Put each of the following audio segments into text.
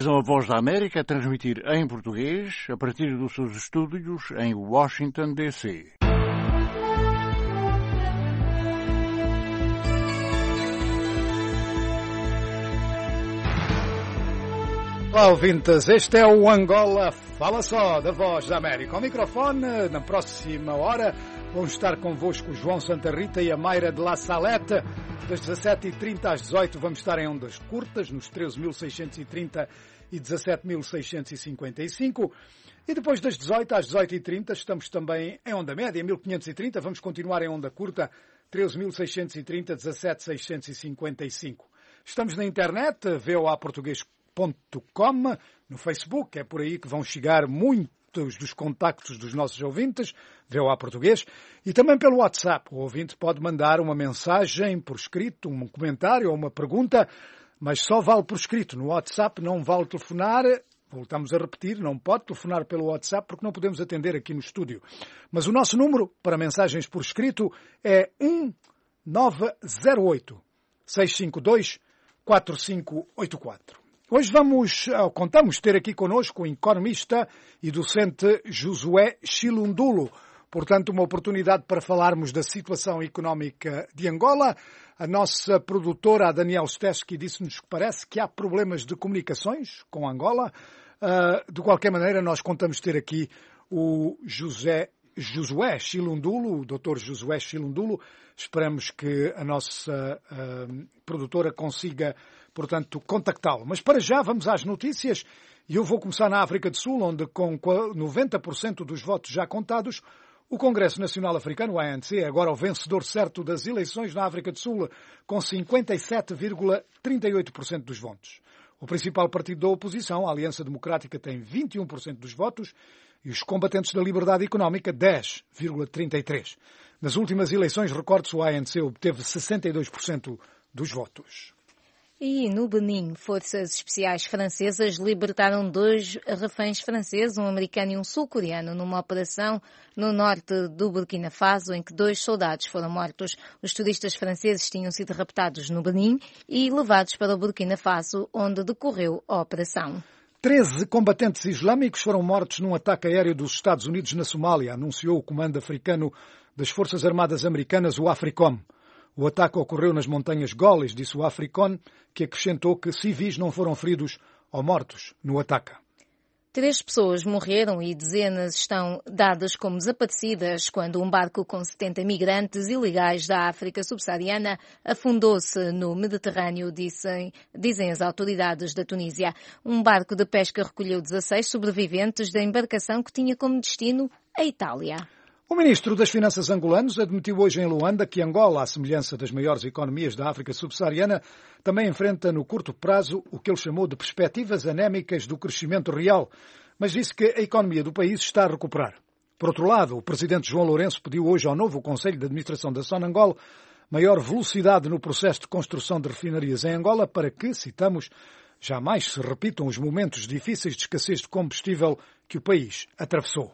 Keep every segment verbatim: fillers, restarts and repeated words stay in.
A Voz da América a transmitir em português a partir dos seus estúdios em Washington, D C Olá, ouvintes, este é o Angola Fala Só, da Voz da América. Ao microfone, na próxima hora, vão estar convosco o João Santa Rita e a Mayra de La Salete. Das dezassete e trinta às dezoito vamos estar em ondas curtas, nos treze mil seiscentos e trinta e dezassete mil seiscentos e cinquenta e cinco. E depois das dezoito às dezoito e trinta estamos também em onda média, mil quinhentos e trinta. Vamos continuar em onda curta, treze mil seiscentos e trinta, dezassete mil seiscentos e cinquenta e cinco. Estamos na internet, v o a português ponto com, no Facebook, é por aí que vão chegar muitos dos contactos dos nossos ouvintes, V O A Português, e também pelo WhatsApp. O ouvinte pode mandar uma mensagem por escrito, um comentário ou uma pergunta, mas só vale por escrito. No WhatsApp não vale telefonar, voltamos a repetir, não pode telefonar pelo WhatsApp porque não podemos atender aqui no estúdio. Mas o nosso número para mensagens por escrito é um nove zero oito, seis cinco dois, quatro cinco oito quatro. Hoje vamos, contamos ter aqui connosco o economista e docente Josué Chilundulo. Portanto, uma oportunidade para falarmos da situação económica de Angola. A nossa produtora, a Daniel Steski, disse-nos que parece que há problemas de comunicações com Angola. De qualquer maneira, nós contamos ter aqui o José, Josué Chilundulo, o doutor Josué Chilundulo. Esperamos que a nossa uh, produtora consiga, portanto, contactá-lo. Mas para já vamos às notícias e eu vou começar na África do Sul, onde com noventa por cento dos votos já contados, o Congresso Nacional Africano, o A N C, é agora o vencedor certo das eleições na África do Sul, com cinquenta e sete vírgula trinta e oito por cento dos votos. O principal partido da oposição, a Aliança Democrática, tem vinte e um por cento dos votos e os combatentes da liberdade económica, dez vírgula trinta e três por cento. Nas últimas eleições, recorde-se, o A N C obteve sessenta e dois por cento dos votos. E no Benin, forças especiais francesas libertaram dois reféns franceses, um americano e um sul-coreano, numa operação no norte do Burkina Faso, em que dois soldados foram mortos. Os turistas franceses tinham sido raptados no Benin e levados para o Burkina Faso, onde decorreu a operação. Treze combatentes islâmicos foram mortos num ataque aéreo dos Estados Unidos na Somália, anunciou o Comando Africano das Forças Armadas Americanas, o AFRICOM. O ataque ocorreu nas montanhas Golis, disse o AFRICOM, que acrescentou que civis não foram feridos ou mortos no ataque. Três pessoas morreram e dezenas estão dadas como desaparecidas quando um barco com setenta migrantes ilegais da África subsaariana afundou-se no Mediterrâneo, dizem, dizem as autoridades da Tunísia. Um barco de pesca recolheu dezasseis sobreviventes da embarcação que tinha como destino a Itália. O ministro das Finanças angolano admitiu hoje em Luanda que Angola, à semelhança das maiores economias da África subsaariana, também enfrenta no curto prazo o que ele chamou de perspectivas anémicas do crescimento real, mas disse que a economia do país está a recuperar. Por outro lado, o presidente João Lourenço pediu hoje ao novo Conselho de Administração da Sonangol maior velocidade no processo de construção de refinarias em Angola para que, citamos, jamais se repitam os momentos difíceis de escassez de combustível que o país atravessou.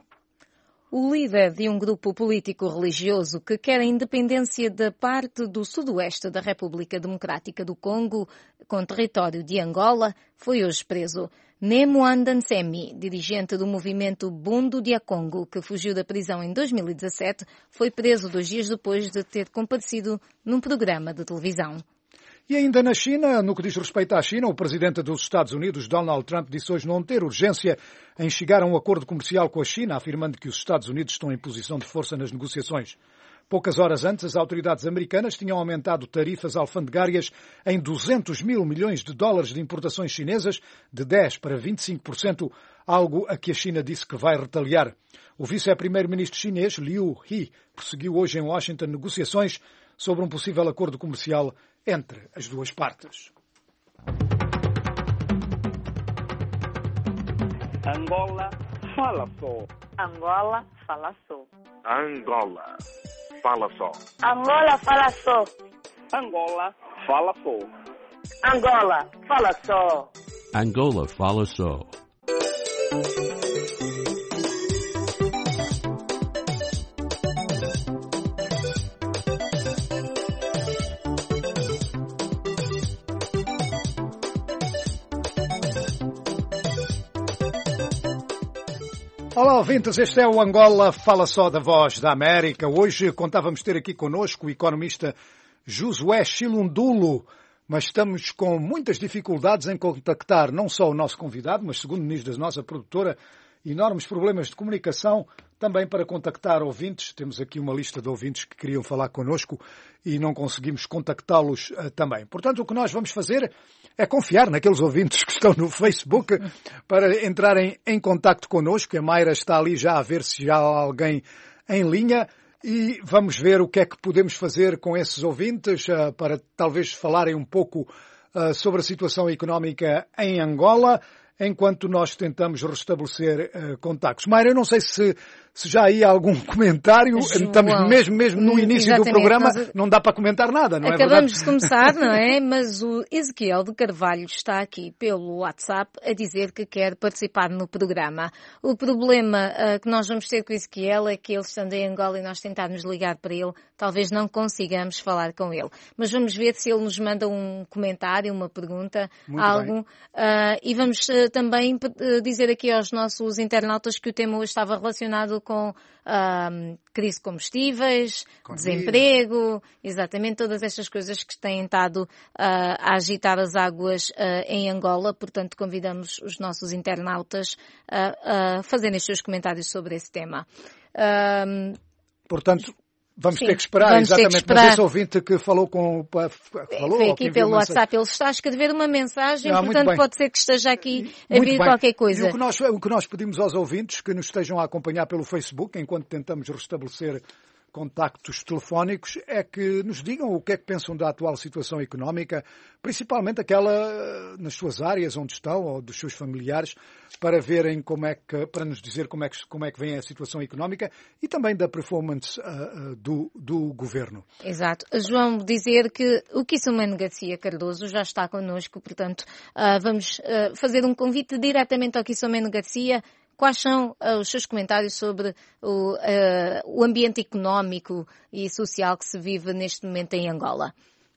O líder de um grupo político-religioso que quer a independência da parte do sudoeste da República Democrática do Congo, com território de Angola, foi hoje preso. Nemo Andansemi, dirigente do movimento Bundu dia Congo, que fugiu da prisão em dois mil e dezassete, foi preso dois dias depois de ter comparecido num programa de televisão. E ainda na China, no que diz respeito à China, o presidente dos Estados Unidos, Donald Trump, disse hoje não ter urgência em chegar a um acordo comercial com a China, afirmando que os Estados Unidos estão em posição de força nas negociações. Poucas horas antes, as autoridades americanas tinham aumentado tarifas alfandegárias em duzentos mil milhões de dólares de importações chinesas, de dez por cento para vinte e cinco por cento, algo a que a China disse que vai retaliar. O vice-primeiro-ministro chinês, Liu He, prosseguiu hoje em Washington negociações sobre um possível acordo comercial entre as duas partes. Angola fala só. Angola fala só. Angola fala só. Angola fala só. Angola fala só. Angola fala só. Angola fala só. Olá, ouvintes, este é o Angola Fala Só da Voz da América. Hoje contávamos ter aqui connosco o economista Josué Chilundulo, mas estamos com muitas dificuldades em contactar não só o nosso convidado, mas segundo nos da nossa produtora, enormes problemas de comunicação também para contactar ouvintes. Temos aqui uma lista de ouvintes que queriam falar connosco e não conseguimos contactá-los uh, também. Portanto, o que nós vamos fazer é confiar naqueles ouvintes que estão no Facebook para entrarem em contacto connosco. A Mayra está ali já a ver se já há alguém em linha e vamos ver o que é que podemos fazer com esses ouvintes uh, para talvez falarem um pouco uh, sobre a situação económica em Angola, enquanto nós tentamos restabelecer uh, contactos. Mayra, eu não sei se, se já há aí algum comentário. João, Estamos mesmo, mesmo no início do programa, nós... não dá para comentar nada, não é verdade? Acabamos de começar, não é? Mas o Ezequiel de Carvalho está aqui pelo WhatsApp a dizer que quer participar no programa. O problema uh, que nós vamos ter com o Ezequiel é que ele estando em Angola e nós tentarmos ligar para ele, talvez não consigamos falar com ele. Mas vamos ver se ele nos manda um comentário, uma pergunta, Muito algo. Uh, e vamos uh, também uh, dizer aqui aos nossos internautas que o tema hoje estava relacionado com uh, crise de combustíveis, com desemprego, exatamente todas estas coisas que têm estado uh, a agitar as águas uh, em Angola. Portanto, convidamos os nossos internautas a, a fazerem os seus comentários sobre esse tema. Uh, Portanto, vamos Sim, ter que esperar, vamos exatamente. ter que esperar. Mas esse ouvinte que falou com... Falou, Foi aqui pelo mensagem... WhatsApp, ele está a escrever uma mensagem, ah, portanto pode ser que esteja aqui a muito vir bem. qualquer coisa. E o que, nós, o que nós pedimos aos ouvintes que nos estejam a acompanhar pelo Facebook, enquanto tentamos restabelecer contactos telefónicos, é que nos digam o que é que pensam da atual situação económica, principalmente aquela nas suas áreas onde estão, ou dos seus familiares, para verem como é que, para nos dizer como é que, como é que vem a situação económica e também da performance uh, uh, do, do governo. Exato. João, dizer que o Kisumano Garcia Cardoso já está connosco, portanto, uh, vamos uh, fazer um convite diretamente ao Kisumano Garcia. Quais são uh, os seus comentários sobre o, uh, o ambiente económico e social que se vive neste momento em Angola?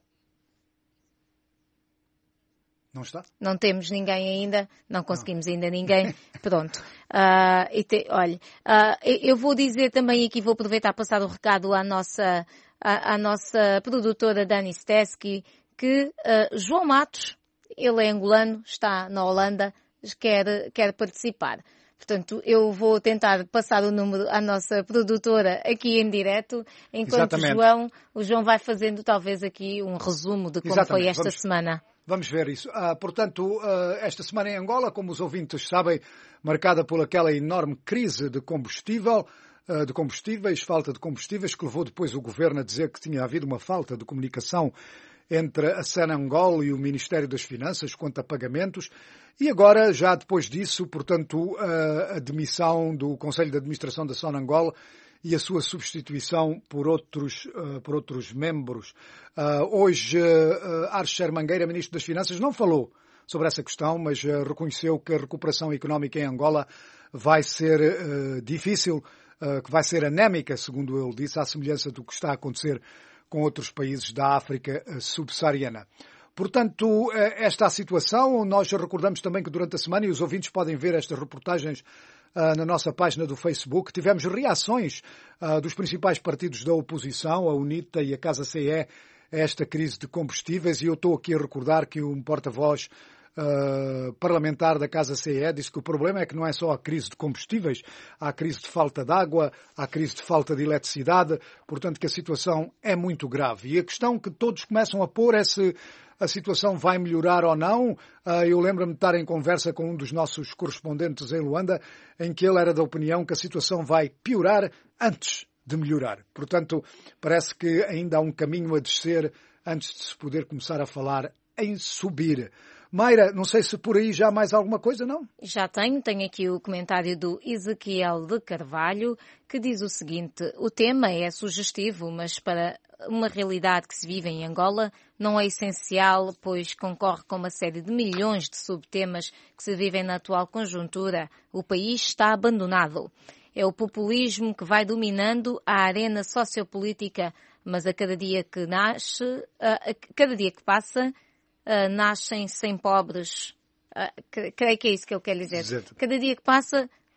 Não está? Não temos ninguém ainda, não conseguimos não. ainda ninguém. Pronto. Uh, e te, olha, uh, eu vou dizer também aqui, vou aproveitar para passar o recado à nossa, à, à nossa produtora Dani Steski, que uh, João Matos, ele é angolano, está na Holanda, quer, quer participar. Portanto, eu vou tentar passar o número à nossa produtora aqui em direto, enquanto o João, o João vai fazendo talvez aqui um resumo de como Exatamente. foi esta vamos, semana. Vamos ver isso. Ah, portanto, ah, esta semana em Angola, como os ouvintes sabem, marcada por aquela enorme crise de combustível, ah, de combustíveis, falta de combustíveis, que levou depois o governo a dizer que tinha havido uma falta de comunicação entre a Sonangol e o Ministério das Finanças quanto a pagamentos. E agora, já depois disso, portanto, a demissão do Conselho de Administração da Sonangol e a sua substituição por outros, por outros membros. Hoje, Archer Mangueira, Ministro das Finanças, não falou sobre essa questão, mas reconheceu que a recuperação económica em Angola vai ser difícil, que vai ser anémica, segundo ele disse, à semelhança do que está a acontecer com outros países da África subsaariana. Portanto, esta é a situação. Nós recordamos também que durante a semana, e os ouvintes podem ver estas reportagens uh, na nossa página do Facebook, tivemos reações uh, dos principais partidos da oposição, a UNITA e a Casa C E, a esta crise de combustíveis, e eu estou aqui a recordar que um porta-voz Uh, parlamentar da Casa C E disse que o problema é que não é só a crise de combustíveis, há a crise de falta de água, há a crise de falta de eletricidade, portanto que a situação é muito grave. E a questão que todos começam a pôr é se a situação vai melhorar ou não. Uh, eu lembro-me de estar em conversa com um dos nossos correspondentes em Luanda, em que ele era da opinião que a situação vai piorar antes de melhorar. Portanto, parece que ainda há um caminho a descer antes de se poder começar a falar em subir. Mayra, não sei se por aí já há mais alguma coisa, não? Já tenho. Tenho aqui o comentário do Ezequiel de Carvalho, que diz o seguinte: o tema é sugestivo, mas para uma realidade que se vive em Angola não é essencial, pois concorre com uma série de milhões de subtemas que se vivem na atual conjuntura. O país está abandonado. É o populismo que vai dominando a arena sociopolítica, mas a cada dia que nasce, a cada dia que passa, Uh, nascem sem pobres. Uh, creio que é isso que ele quer dizer. Exato. Cada dia que passa,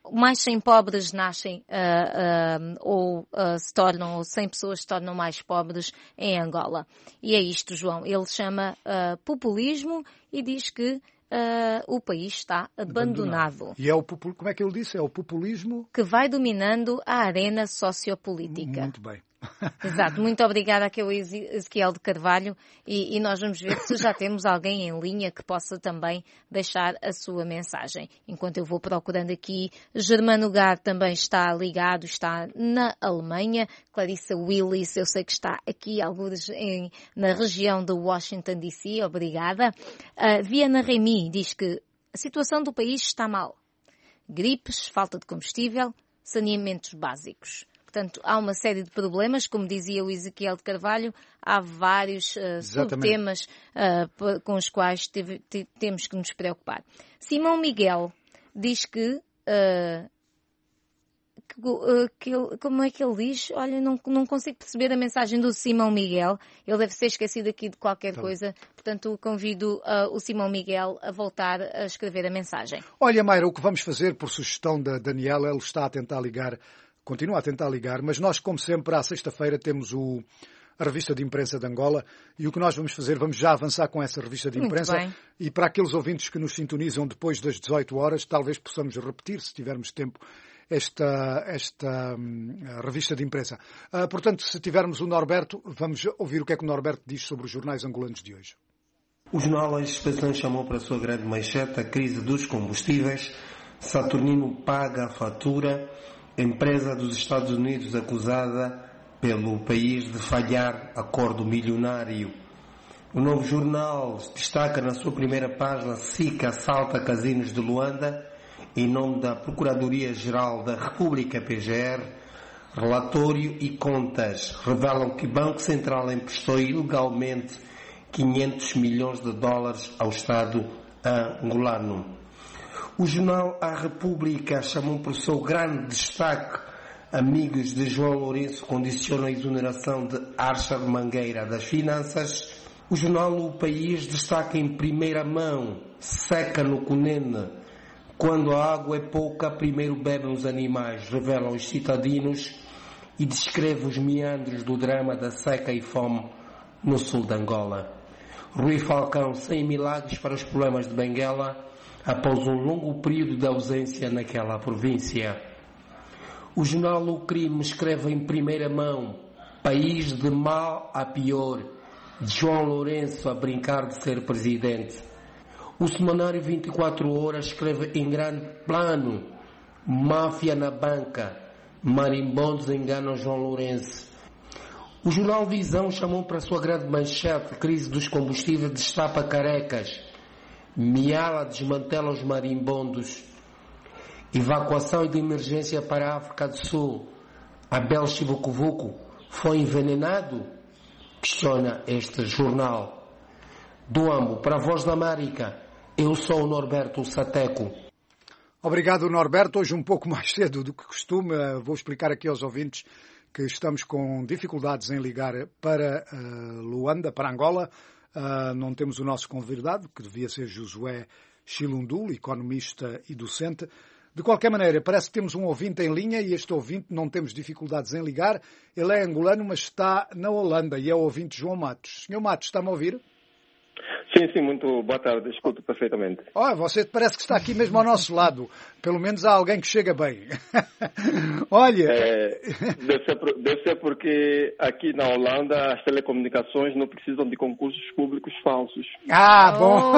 mais cem pobres nascem uh, uh, ou uh, se tornam, ou cem pessoas se tornam mais pobres em Angola. E é isto, João. Ele chama uh, populismo e diz que Uh, o país está abandonado. abandonado. E é o popul... como é que ele disse? É o populismo que vai dominando a arena sociopolítica. Muito bem. Exato. Muito obrigada aqui ao Ezequiel de Carvalho e, e nós vamos ver se já temos alguém em linha que possa também deixar a sua mensagem. Enquanto eu vou procurando aqui, Germano Gar também está ligado, está na Alemanha. Clarissa Willis, eu sei que está aqui, alguns em, na região de Washington D C. Obrigada. Uh, Viana Remy diz que a situação do país está mal. Gripes, falta de combustível, saneamentos básicos. Portanto, há uma série de problemas, como dizia o Ezequiel de Carvalho, há vários uh, subtemas uh, com os quais teve, te, temos que nos preocupar. Simão Miguel diz que, uh, que, uh, que ele, como é que ele diz? Olha, não, não consigo perceber a mensagem do Simão Miguel, ele deve ser esquecido aqui de qualquer tá coisa, portanto convido uh, o Simão Miguel a voltar a escrever a mensagem. Olha, Mayra, o que vamos fazer, por sugestão da Daniela, ele está a tentar ligar. Continua a tentar ligar, mas nós, como sempre, à sexta-feira temos o, a revista de imprensa de Angola e o que nós vamos fazer, vamos já avançar com essa revista de imprensa e para aqueles ouvintes que nos sintonizam depois das dezoito horas, talvez possamos repetir, se tivermos tempo, esta, esta um, revista de imprensa. Uh, portanto, se tivermos o Norberto, vamos ouvir o que é que o Norberto diz sobre os jornais angolanos de hoje. O jornal A Expressão chamou para a sua grande manchete a crise dos combustíveis. Saturnino paga a fatura. Empresa dos Estados Unidos acusada pelo país de falhar acordo milionário. O Novo Jornal destaca na sua primeira página S I C assalta casinos de Luanda em nome da Procuradoria-Geral da República P G R. Relatório e contas revelam que Banco Central emprestou ilegalmente quinhentos milhões de dólares ao Estado angolano. O jornal A República chamou por seu grande destaque amigos de João Lourenço condicionam a exoneração de Archer Mangueira das finanças. O jornal O País destaca em primeira mão seca no Cunene. Quando a água é pouca, primeiro bebem os animais, revelam os citadinos e descreve os meandros do drama da seca e fome no sul de Angola. Rui Falcão, sem milagres para os problemas de Benguela, após um longo período de ausência naquela província. O jornal O Crime escreve em primeira mão: país de mal a pior, João Lourenço a brincar de ser presidente. O semanário vinte e quatro horas escreve em grande plano: máfia na banca, marimbondos enganam João Lourenço. O jornal Visão chamou para a sua grande manchete: crise dos combustíveis destapa carecas. Miala desmantela os marimbondos. Evacuação de emergência para a África do Sul. Abel Chivucovuco foi envenenado? Questiona este jornal. Do Ambo para a Voz da América, eu sou o Norberto Sateco. Obrigado, Norberto. Hoje um pouco mais cedo do que costume. Vou explicar aqui aos ouvintes que estamos com dificuldades em ligar para uh, Luanda, para Angola. Uh, não temos o nosso convidado, que devia ser Josué Chilundul, economista e docente. De qualquer maneira, parece que temos um ouvinte em linha e este ouvinte não temos dificuldades em ligar. Ele é angolano, mas está na Holanda e é o ouvinte João Matos. Senhor Matos, está-me a ouvir? Sim, sim, muito boa tarde, escuto perfeitamente. Oh, você parece que está aqui mesmo ao nosso lado. Pelo menos há alguém que chega bem. Olha... É, deve, ser, deve ser porque aqui na Holanda as telecomunicações não precisam de concursos públicos falsos. Ah, bom!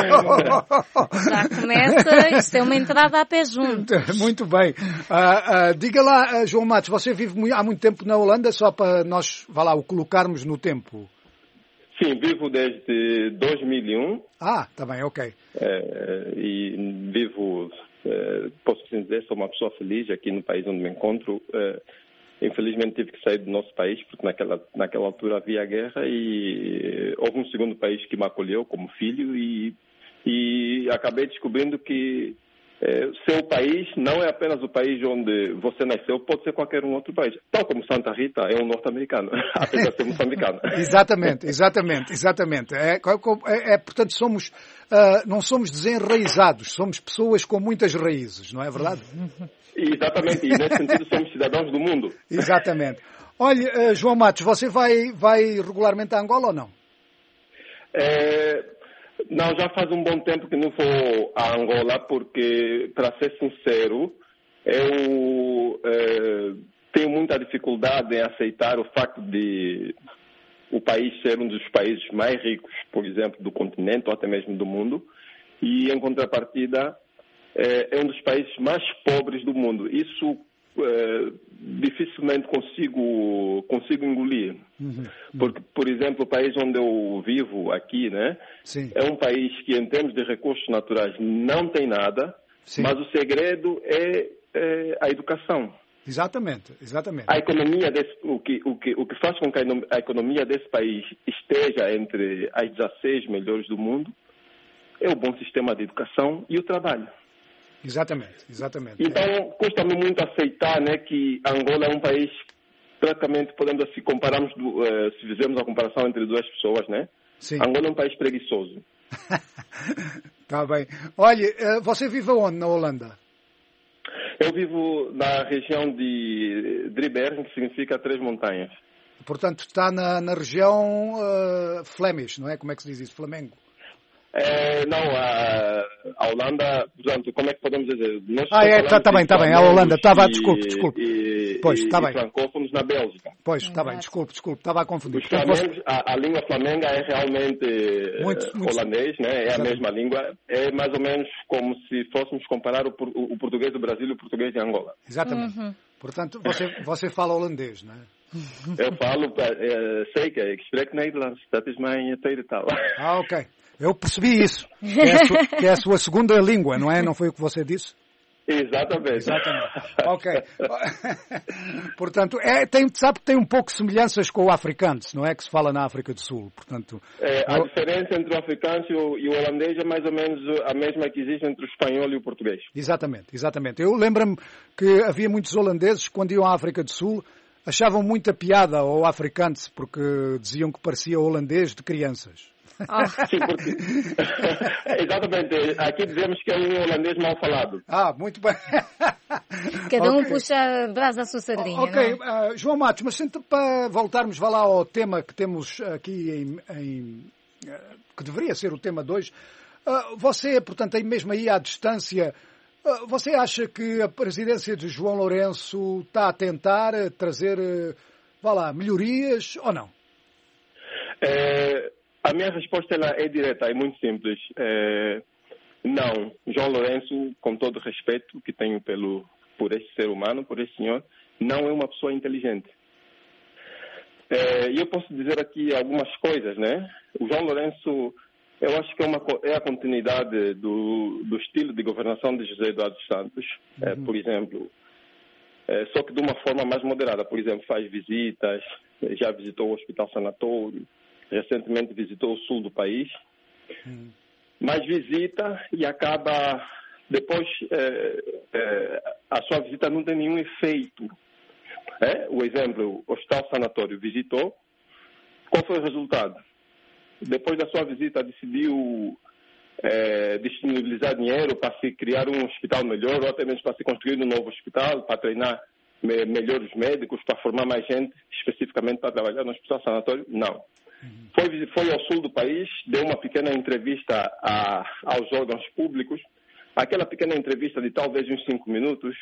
Oh, já começa, isso é uma entrada a pé junto. Muito bem. Uh, uh, diga lá, uh, João Matos, você vive muito, há muito tempo na Holanda, só para nós, vá lá, o colocarmos no tempo. Sim, vivo desde dois mil e um. Ah, está bem, ok. É, e vivo, é, posso dizer, sou uma pessoa feliz aqui no país onde me encontro. É, infelizmente tive que sair do nosso país, porque naquela, naquela altura havia guerra e houve um segundo país que me acolheu como filho e, e acabei descobrindo que É, seu país não é apenas o país onde você nasceu, pode ser qualquer um outro país. Tal como Santa Rita é um norte-americano, apesar de ser moçambicano. Exatamente, exatamente, exatamente. É, é, é, portanto, somos, uh, não somos desenraizados, somos pessoas com muitas raízes, não é verdade? Exatamente, e nesse sentido somos cidadãos do mundo. Exatamente. Olha, uh, João Matos, você vai, vai regularmente a Angola ou não? É... Não, já faz um bom tempo que não vou a Angola, porque, para ser sincero, eu é, tenho muita dificuldade em aceitar o facto de o país ser um dos países mais ricos, por exemplo, do continente ou até mesmo do mundo, e, em contrapartida, é, é um dos países mais pobres do mundo. Isso é, dificilmente consigo, consigo engolir. Uhum, uhum. Porque, por exemplo, o país onde eu vivo aqui, né, Sim. é um país que, em termos de recursos naturais, não tem nada, Sim. mas o segredo é, é a educação. Exatamente, exatamente. A economia desse, o, que, o, que, o que faz com que a economia desse país esteja entre as dezesseis melhores do mundo é o bom sistema de educação e o trabalho. Exatamente, exatamente. Então, custa-me muito aceitar, né, que Angola é um país, praticamente, podemos assim, compararmos, do, uh, se fizermos a comparação entre duas pessoas, né? Sim. Angola é um país preguiçoso. Está bem. Olha, você vive onde na Holanda? Eu vivo na região de Driebergen, que significa Três Montanhas. Portanto, está na, na região uh, Flemish, não é? Como é que se diz isso? Flamengo? É, não, a, a Holanda, portanto, como é que podemos dizer? Nós ah, é, está tá bem, está bem, a Holanda, estava, desculpe, desculpe. E, pois, está bem. francófonos na Bélgica. Pois, está bem, desculpe, desculpe, estava a confundir. Os flamengos, a, a língua flamenga é realmente muito, muito holandês, né? É exatamente. A mesma língua, é mais ou menos como se fôssemos comparar o, o, o português do Brasil e o português de Angola. Exatamente. Uhum. Portanto, você, você fala holandês, não é? Eu falo, uh, zeker, ik spreek Nederlands, dat is mijn tweede taal. Ah, ok. Eu percebi isso, que é, a sua, que é a sua segunda língua, não é? Não foi o que você disse? Exatamente. Exatamente. Ok. Portanto, é, tem, sabe que tem um pouco de semelhanças com o afrikaans, não é? Que se fala na África do Sul. Portanto, é, a eu... diferença entre o afrikaans e o, e o holandês é mais ou menos a mesma que existe entre o espanhol e o português. Exatamente, exatamente. Eu lembro-me que havia muitos holandeses, quando iam à África do Sul, achavam muita piada ao afrikaans, porque diziam que parecia holandês de crianças. Oh. Sim, porque... Exatamente. Aqui dizemos que é um holandês mal falado. Ah, muito bem. Cada um okay. puxa a brasa à sua sardinha. Ok, uh, João Matos, mas sempre para voltarmos vá lá ao tema que temos aqui, em, em, uh, que deveria ser o tema de hoje. Uh, você, portanto, aí mesmo aí à distância, uh, você acha que a presidência de João Lourenço está a tentar trazer, uh, vá lá, melhorias ou não? É... A minha resposta ela é direta, é muito simples. É, não, João Lourenço, com todo o respeito que tenho pelo, por este ser humano, por este senhor, não é uma pessoa inteligente. E é, eu posso dizer aqui algumas coisas, né? O João Lourenço, eu acho que é, uma, é a continuidade do, do estilo de governação de José Eduardo Santos, uhum. é, por exemplo. É, só que de uma forma mais moderada. Por exemplo, faz visitas, já visitou o Hospital Sanatório, recentemente visitou o sul do país, hum. mas visita e acaba, depois é, é, a sua visita não tem nenhum efeito. É? O exemplo, o Hospital Sanatório visitou, qual foi o resultado? Depois da sua visita decidiu é, disponibilizar dinheiro para se criar um hospital melhor, ou até mesmo para se construir um novo hospital, para treinar me, melhores médicos, para formar mais gente especificamente para trabalhar no Hospital Sanatório? Não. Foi, foi ao sul do país, deu uma pequena entrevista a, aos órgãos públicos. Aquela pequena entrevista de talvez uns cinco minutos,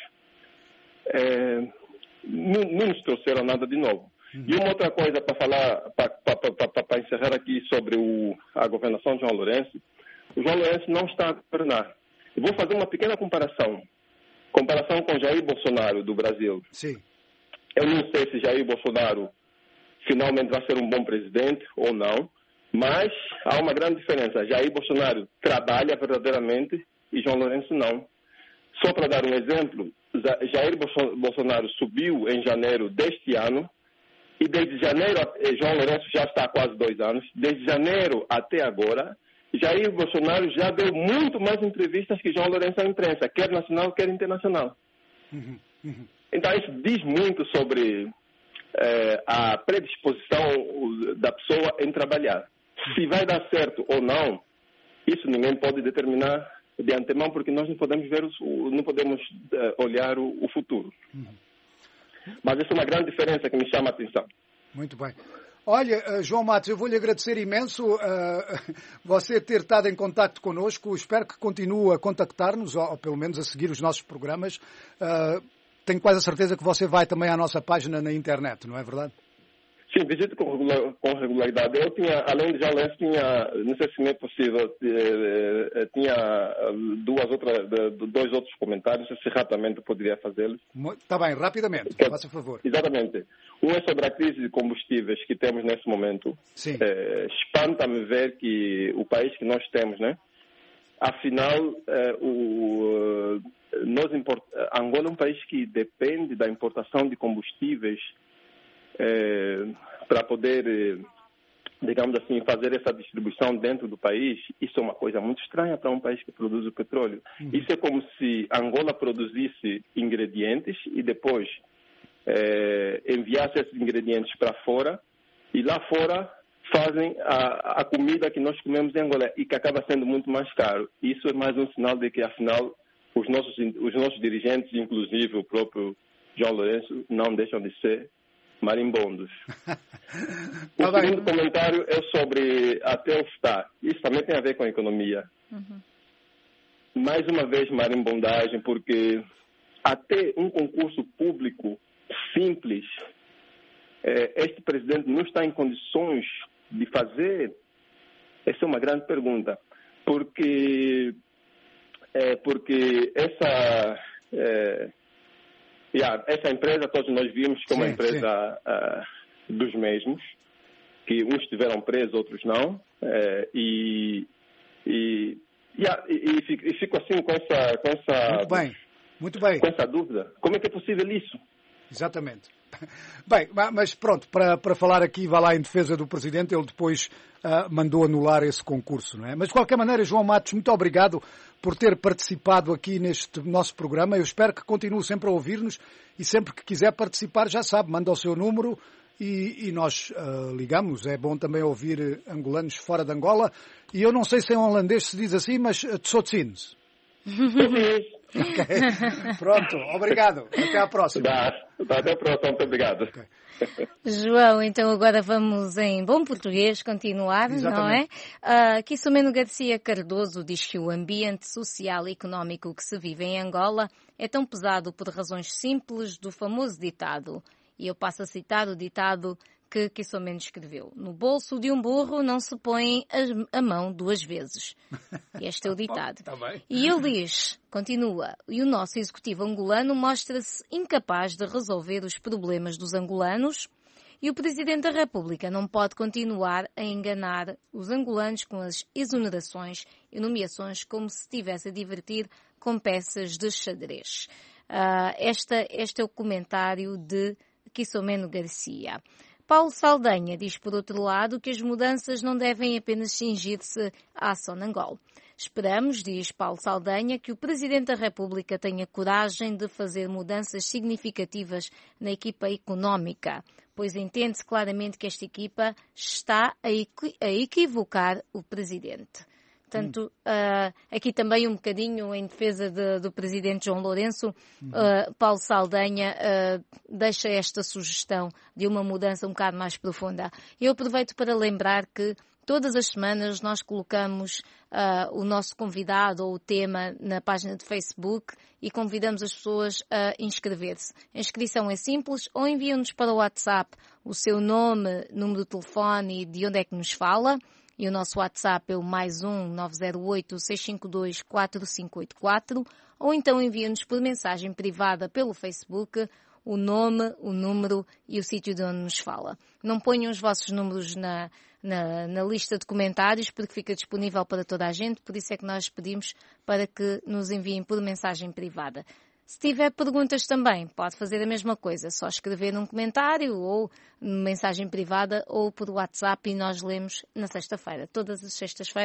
é, não, não nos trouxeram nada de novo. Uhum. E uma outra coisa para falar, para encerrar aqui sobre o, a governação de João Lourenço. O João Lourenço não está a governar. Eu vou fazer uma pequena comparação. Comparação com Jair Bolsonaro, do Brasil. Sim. Eu não sei se Jair Bolsonaro finalmente vai ser um bom presidente ou não, mas há uma grande diferença. Jair Bolsonaro trabalha verdadeiramente e João Lourenço não. Só para dar um exemplo, Jair Bolsonaro subiu em janeiro deste ano e desde janeiro, João Lourenço já está há quase dois anos, desde janeiro até agora, Jair Bolsonaro já deu muito mais entrevistas que João Lourenço à imprensa, quer nacional, quer internacional. Uhum, uhum. Então, isso diz muito sobre eh, a predisposição da pessoa em trabalhar. Se vai dar certo ou não, isso ninguém pode determinar de antemão, porque nós não podemos ver, o, não podemos uh, olhar o, o futuro. Uhum. Mas essa é uma grande diferença que me chama a atenção. Muito bem. Olha, João Matos, eu vou-lhe agradecer imenso uh, você ter estado em contacto connosco. Espero que continue a contactar-nos, ou, ou pelo menos a seguir os nossos programas. Uh, tenho quase a certeza que você vai também à nossa página na internet, não é verdade? Sim, visito com, regular, com regularidade. Eu tinha, além de Jalés, tinha, não sei se me é possível, tinha duas outras, dois outros comentários, se rapidamente poderia fazê-los. Está bem, rapidamente, que, faça favor. Exatamente. Um é sobre a crise de combustíveis que temos nesse momento. Sim. É, espanta-me ver que o país que nós temos, né? Afinal, é, o, nós import... Angola é um país que depende da importação de combustíveis É, para poder, digamos assim, fazer essa distribuição dentro do país. Isso é uma coisa muito estranha para um país que produz o petróleo. Uhum. Isso é como se Angola produzisse ingredientes e depois é, enviasse esses ingredientes para fora e lá fora fazem a, a comida que nós comemos em Angola e que acaba sendo muito mais caro. Isso é mais um sinal de que, afinal, os nossos, os nossos dirigentes, inclusive o próprio João Lourenço, não deixam de ser marimbondos. O tá segundo bem. comentário é sobre a Telstar. Isso também tem a ver com a economia. Uhum. Mais uma vez, marimbondagem, porque até um concurso público simples, é, este presidente não está em condições de fazer. Essa é uma grande pergunta. Porque, é, porque essa... É, Yeah, essa empresa, todos nós vimos que é uma sim, empresa uh, dos mesmos, que uns estiveram presos, outros não, uh, e, e, yeah, e, e, fico, e fico assim com essa, com essa, muito bem, muito bem. Com essa dúvida. Como é que é possível isso? Exatamente. Bem, mas pronto, para, para falar aqui, vá lá em defesa do Presidente, ele depois uh, mandou anular esse concurso, não é? Mas de qualquer maneira, João Matos, muito obrigado por ter participado aqui neste nosso programa. Eu espero que continue sempre a ouvir-nos e sempre que quiser participar, já sabe, manda o seu número e, e nós uh, ligamos. É bom também ouvir angolanos fora de Angola. E eu não sei se em holandês se diz assim, mas tsotsins. Okay. Pronto, obrigado. Até à próxima. Dá, até a próxima, muito obrigado. Okay. João, então agora vamos em bom português continuar, exatamente. Não é? Uh, Quissomeno Garcia Cardoso diz que o ambiente social e económico que se vive em Angola é tão pesado por razões simples do famoso ditado. E eu passo a citar o ditado que Quissomeno escreveu. No bolso de um burro não se põe a mão duas vezes. Este é o ditado. Tá bem. E ele diz, continua, e o nosso executivo angolano mostra-se incapaz de resolver os problemas dos angolanos e o Presidente da República não pode continuar a enganar os angolanos com as exonerações e nomeações como se estivesse a divertir com peças de xadrez. Uh, esta, este é o comentário de Quissomeno Garcia. Paulo Saldanha diz, por outro lado, que as mudanças não devem apenas cingir-se à Sonangol. Esperamos, diz Paulo Saldanha, que o Presidente da República tenha coragem de fazer mudanças significativas na equipa económica, pois entende-se claramente que esta equipa está a, equi- a equivocar o Presidente. Portanto, uh, aqui também um bocadinho em defesa de, do Presidente João Lourenço, uh, Paulo Saldanha uh, deixa esta sugestão de uma mudança um bocado mais profunda. Eu aproveito para lembrar que todas as semanas nós colocamos uh, o nosso convidado ou o tema na página de Facebook e convidamos as pessoas a inscrever-se. A inscrição é simples, ou enviam-nos para o WhatsApp o seu nome, número de telefone e de onde é que nos fala. E o nosso WhatsApp é o mais um nove zero oito, seis cinco dois, quatro cinco oito quatro, ou então envia-nos por mensagem privada pelo Facebook o nome, o número e o sítio de onde nos fala. Não ponham os vossos números na, na, na lista de comentários porque fica disponível para toda a gente, por isso é que nós pedimos para que nos enviem por mensagem privada. Se tiver perguntas também, pode fazer a mesma coisa, só escrever num comentário ou mensagem privada ou por WhatsApp e nós lemos na sexta-feira. Todas as sextas-feiras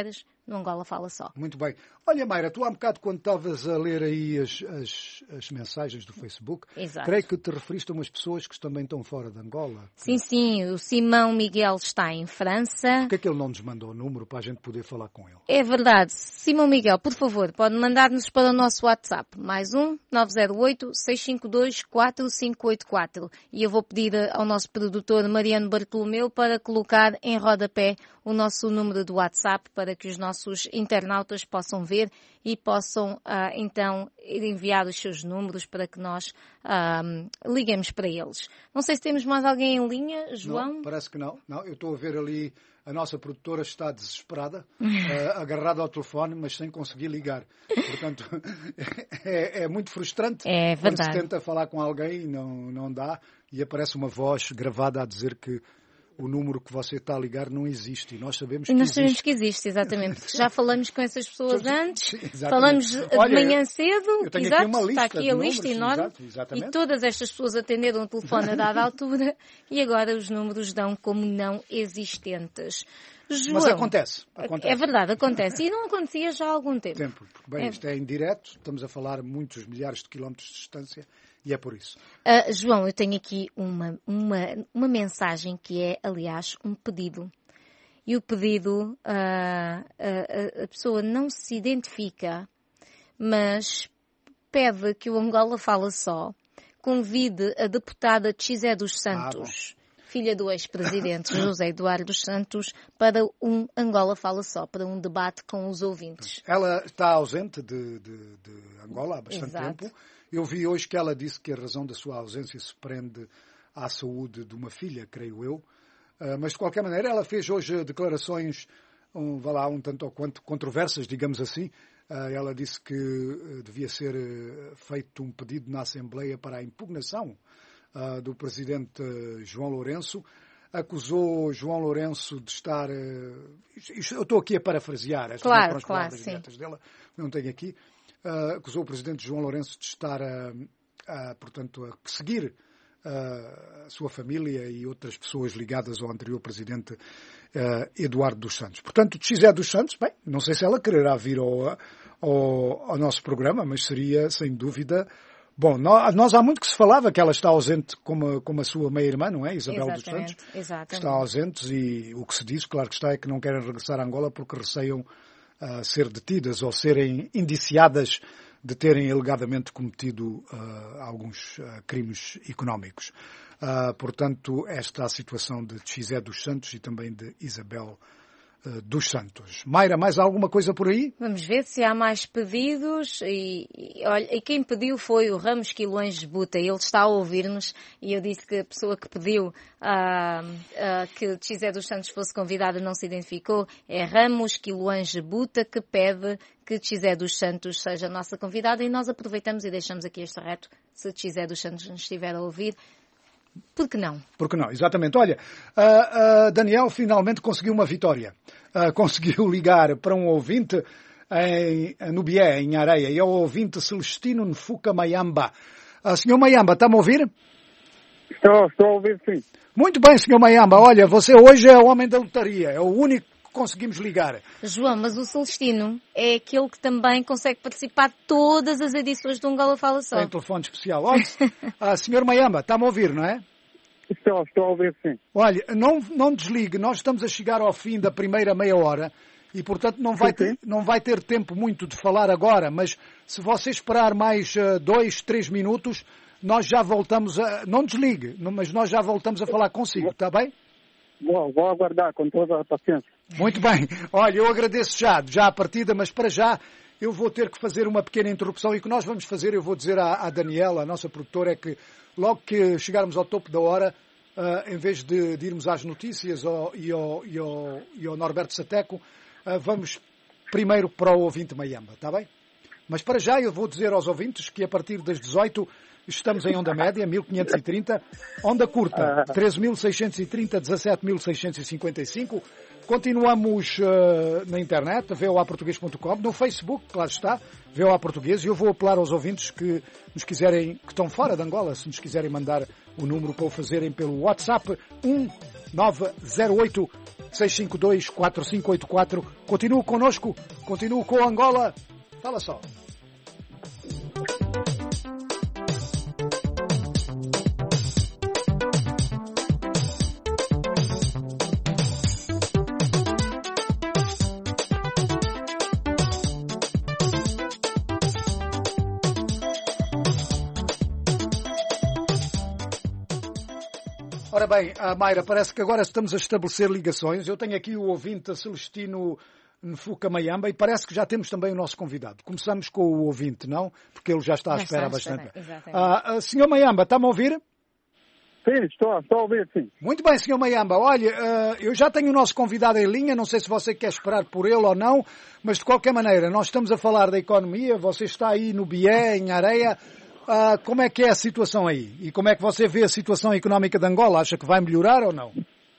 no Angola Fala Só. Muito bem. Olha, Mayra, tu há um bocado quando estavas a ler aí as, as, as mensagens do Facebook, Exato. creio que te referiste a umas pessoas que também estão fora de Angola. Sim, sim, o Simão Miguel está em França. Por que é que ele não nos mandou o número para a gente poder falar com ele? É verdade. Simão Miguel, por favor, pode mandar-nos para o nosso WhatsApp. Mais um, nove zero oito, seis cinco dois, quatro cinco oito quatro. E eu vou pedir ao nosso produtor Mariano Bartolomeu para colocar em rodapé o nosso número do WhatsApp para que os nossos internautas possam ver e possam, ah, então, enviar os seus números para que nós ah, liguemos para eles. Não sei se temos mais alguém em linha, João? Não, parece que não. Não, eu estou a ver ali, a nossa produtora está desesperada, uh, agarrada ao telefone, mas sem conseguir ligar. Portanto, é, é muito frustrante é quando verdade. se tenta falar com alguém e não, não dá, e aparece uma voz gravada a dizer que o número que você está a ligar não existe. E nós sabemos que nós existe. sabemos que existe, exatamente. Porque já falamos com essas pessoas antes, Exatamente. falamos de Olha, manhã cedo, eu tenho exato, aqui uma lista está aqui de a números, lista enorme, exato, e todas estas pessoas atenderam o telefone a dada altura, e agora os números dão como não existentes. João, Mas acontece, acontece. É verdade, acontece. E não acontecia já há algum tempo. tempo porque, bem, É. isto é em direto, estamos a falar muitos milhares de quilómetros de distância, e é por isso. Uh, João, eu tenho aqui uma, uma, uma mensagem que é, aliás, um pedido. E o pedido, uh, uh, a pessoa não se identifica, mas pede que o Angola Fala Só convide a deputada Xé dos Santos, ah, filha do ex-presidente José Eduardo dos Santos, para um Angola Fala Só, para um debate com os ouvintes. Ela está ausente de, de, de Angola há bastante Exato. tempo. Eu vi hoje que ela disse que a razão da sua ausência se prende à saúde de uma filha, creio eu. Uh, mas, de qualquer maneira, ela fez hoje declarações, um, vá lá, um tanto ou quanto controversas, digamos assim. Uh, ela disse que uh, devia ser uh, feito um pedido na Assembleia para a impugnação uh, do presidente uh, João Lourenço. Acusou João Lourenço de estar... Uh, isto, eu estou aqui a parafrasear, estas claro, não foram as claro, palavras diretas dela, não tenho aqui. Uh, acusou o presidente João Lourenço de estar, a, a, portanto, a perseguir uh, a sua família e outras pessoas ligadas ao anterior presidente uh, Eduardo dos Santos. Portanto, Xé dos Santos, bem, não sei se ela quererá vir ao, ao, ao nosso programa, mas seria, sem dúvida... Bom, nós, nós há muito que se falava que ela está ausente como, como a sua meia-irmã, não é? Isabel exatamente, dos Santos. Exatamente. Que está ausentes e o que se diz, claro que está, é que não querem regressar a Angola porque receiam a ser detidas ou serem indiciadas de terem alegadamente cometido uh, alguns uh, crimes económicos. Uh, portanto, esta é a situação de Xé dos Santos e também de Isabel uh, dos Santos. Mayra, mais alguma coisa por aí? Vamos ver se há mais pedidos. E, e, olha, e quem pediu foi o Ramos Quilões de Buta. Ele está a ouvir-nos e eu disse que a pessoa que pediu uh, uh, que Xé dos Santos fosse convidada não se identificou. É Ramos Quilões de Buta que pede que Xé dos Santos seja a nossa convidada e nós aproveitamos e deixamos aqui este reto. Se Xé dos Santos nos estiver a ouvir, por que não? Por que não, exatamente. Olha, uh, uh, Daniel finalmente conseguiu uma vitória. Uh, conseguiu ligar para um ouvinte em, no Bié, em Areia, e é o ouvinte Celestino Nfuca Mayamba. Uh, senhor Mayamba, está-me a ouvir? Estou, estou a ouvir, sim. Muito bem, senhor Mayamba. Olha, você hoje é o homem da lotaria, é o único que conseguimos ligar. João, mas o Celestino é aquele que também consegue participar de todas as edições do Angola Fala Só. Tem telefone especial. Olha, uh, senhor Mayamba, está-me a ouvir, não é? Estou, estou a ouvir, sim. Olha, não, não desligue, nós estamos a chegar ao fim da primeira meia hora e, portanto, não vai, ter, não vai ter tempo muito de falar agora, mas se você esperar mais uh, dois, três minutos, nós já voltamos a... Não desligue, mas nós já voltamos a falar consigo, está bem? Vou, vou aguardar com toda a paciência. Muito bem. Olha, eu agradeço já, já a partida, mas para já eu vou ter que fazer uma pequena interrupção e o que nós vamos fazer, eu vou dizer à, à Daniela, a nossa produtora, é que logo que chegarmos ao topo da hora, uh, em vez de, de irmos às notícias ao, e, ao, e, ao, e ao Norberto Sateco, uh, vamos primeiro para o ouvinte Mayamba, está bem? Mas para já eu vou dizer aos ouvintes que a partir das dezoito estamos em onda média, mil quinhentos e trinta, onda curta, treze mil seiscentos e trinta, dezassete mil seiscentos e cinquenta e cinco. Continuamos uh, na internet, v o a português ponto com, no Facebook, claro está, V O A Português, e eu vou apelar aos ouvintes que nos quiserem, que estão fora de Angola, se nos quiserem mandar o número para o fazerem pelo WhatsApp um nove zero oito, seis cinco dois, quatro cinco oito quatro. Continue connosco, continue com Angola. Fala só. Ora bem, a Mayra, parece que agora estamos a estabelecer ligações. Eu tenho aqui o ouvinte Celestino Nfuka Mayamba e parece que já temos também o nosso convidado. Começamos com o ouvinte, não? Porque ele já está à já espera há bastante. Ah, senhor Mayamba, está-me a ouvir? Sim, estou, estou a ouvir, sim. Muito bem, senhor Mayamba. Olha, uh, eu já tenho o nosso convidado em linha, não sei se você quer esperar por ele ou não, mas de qualquer maneira, nós estamos a falar da economia, você está aí no Bié, em Areia. Uh, como é que é a situação aí? E como é que você vê a situação económica de Angola? Acha que vai melhorar ou não?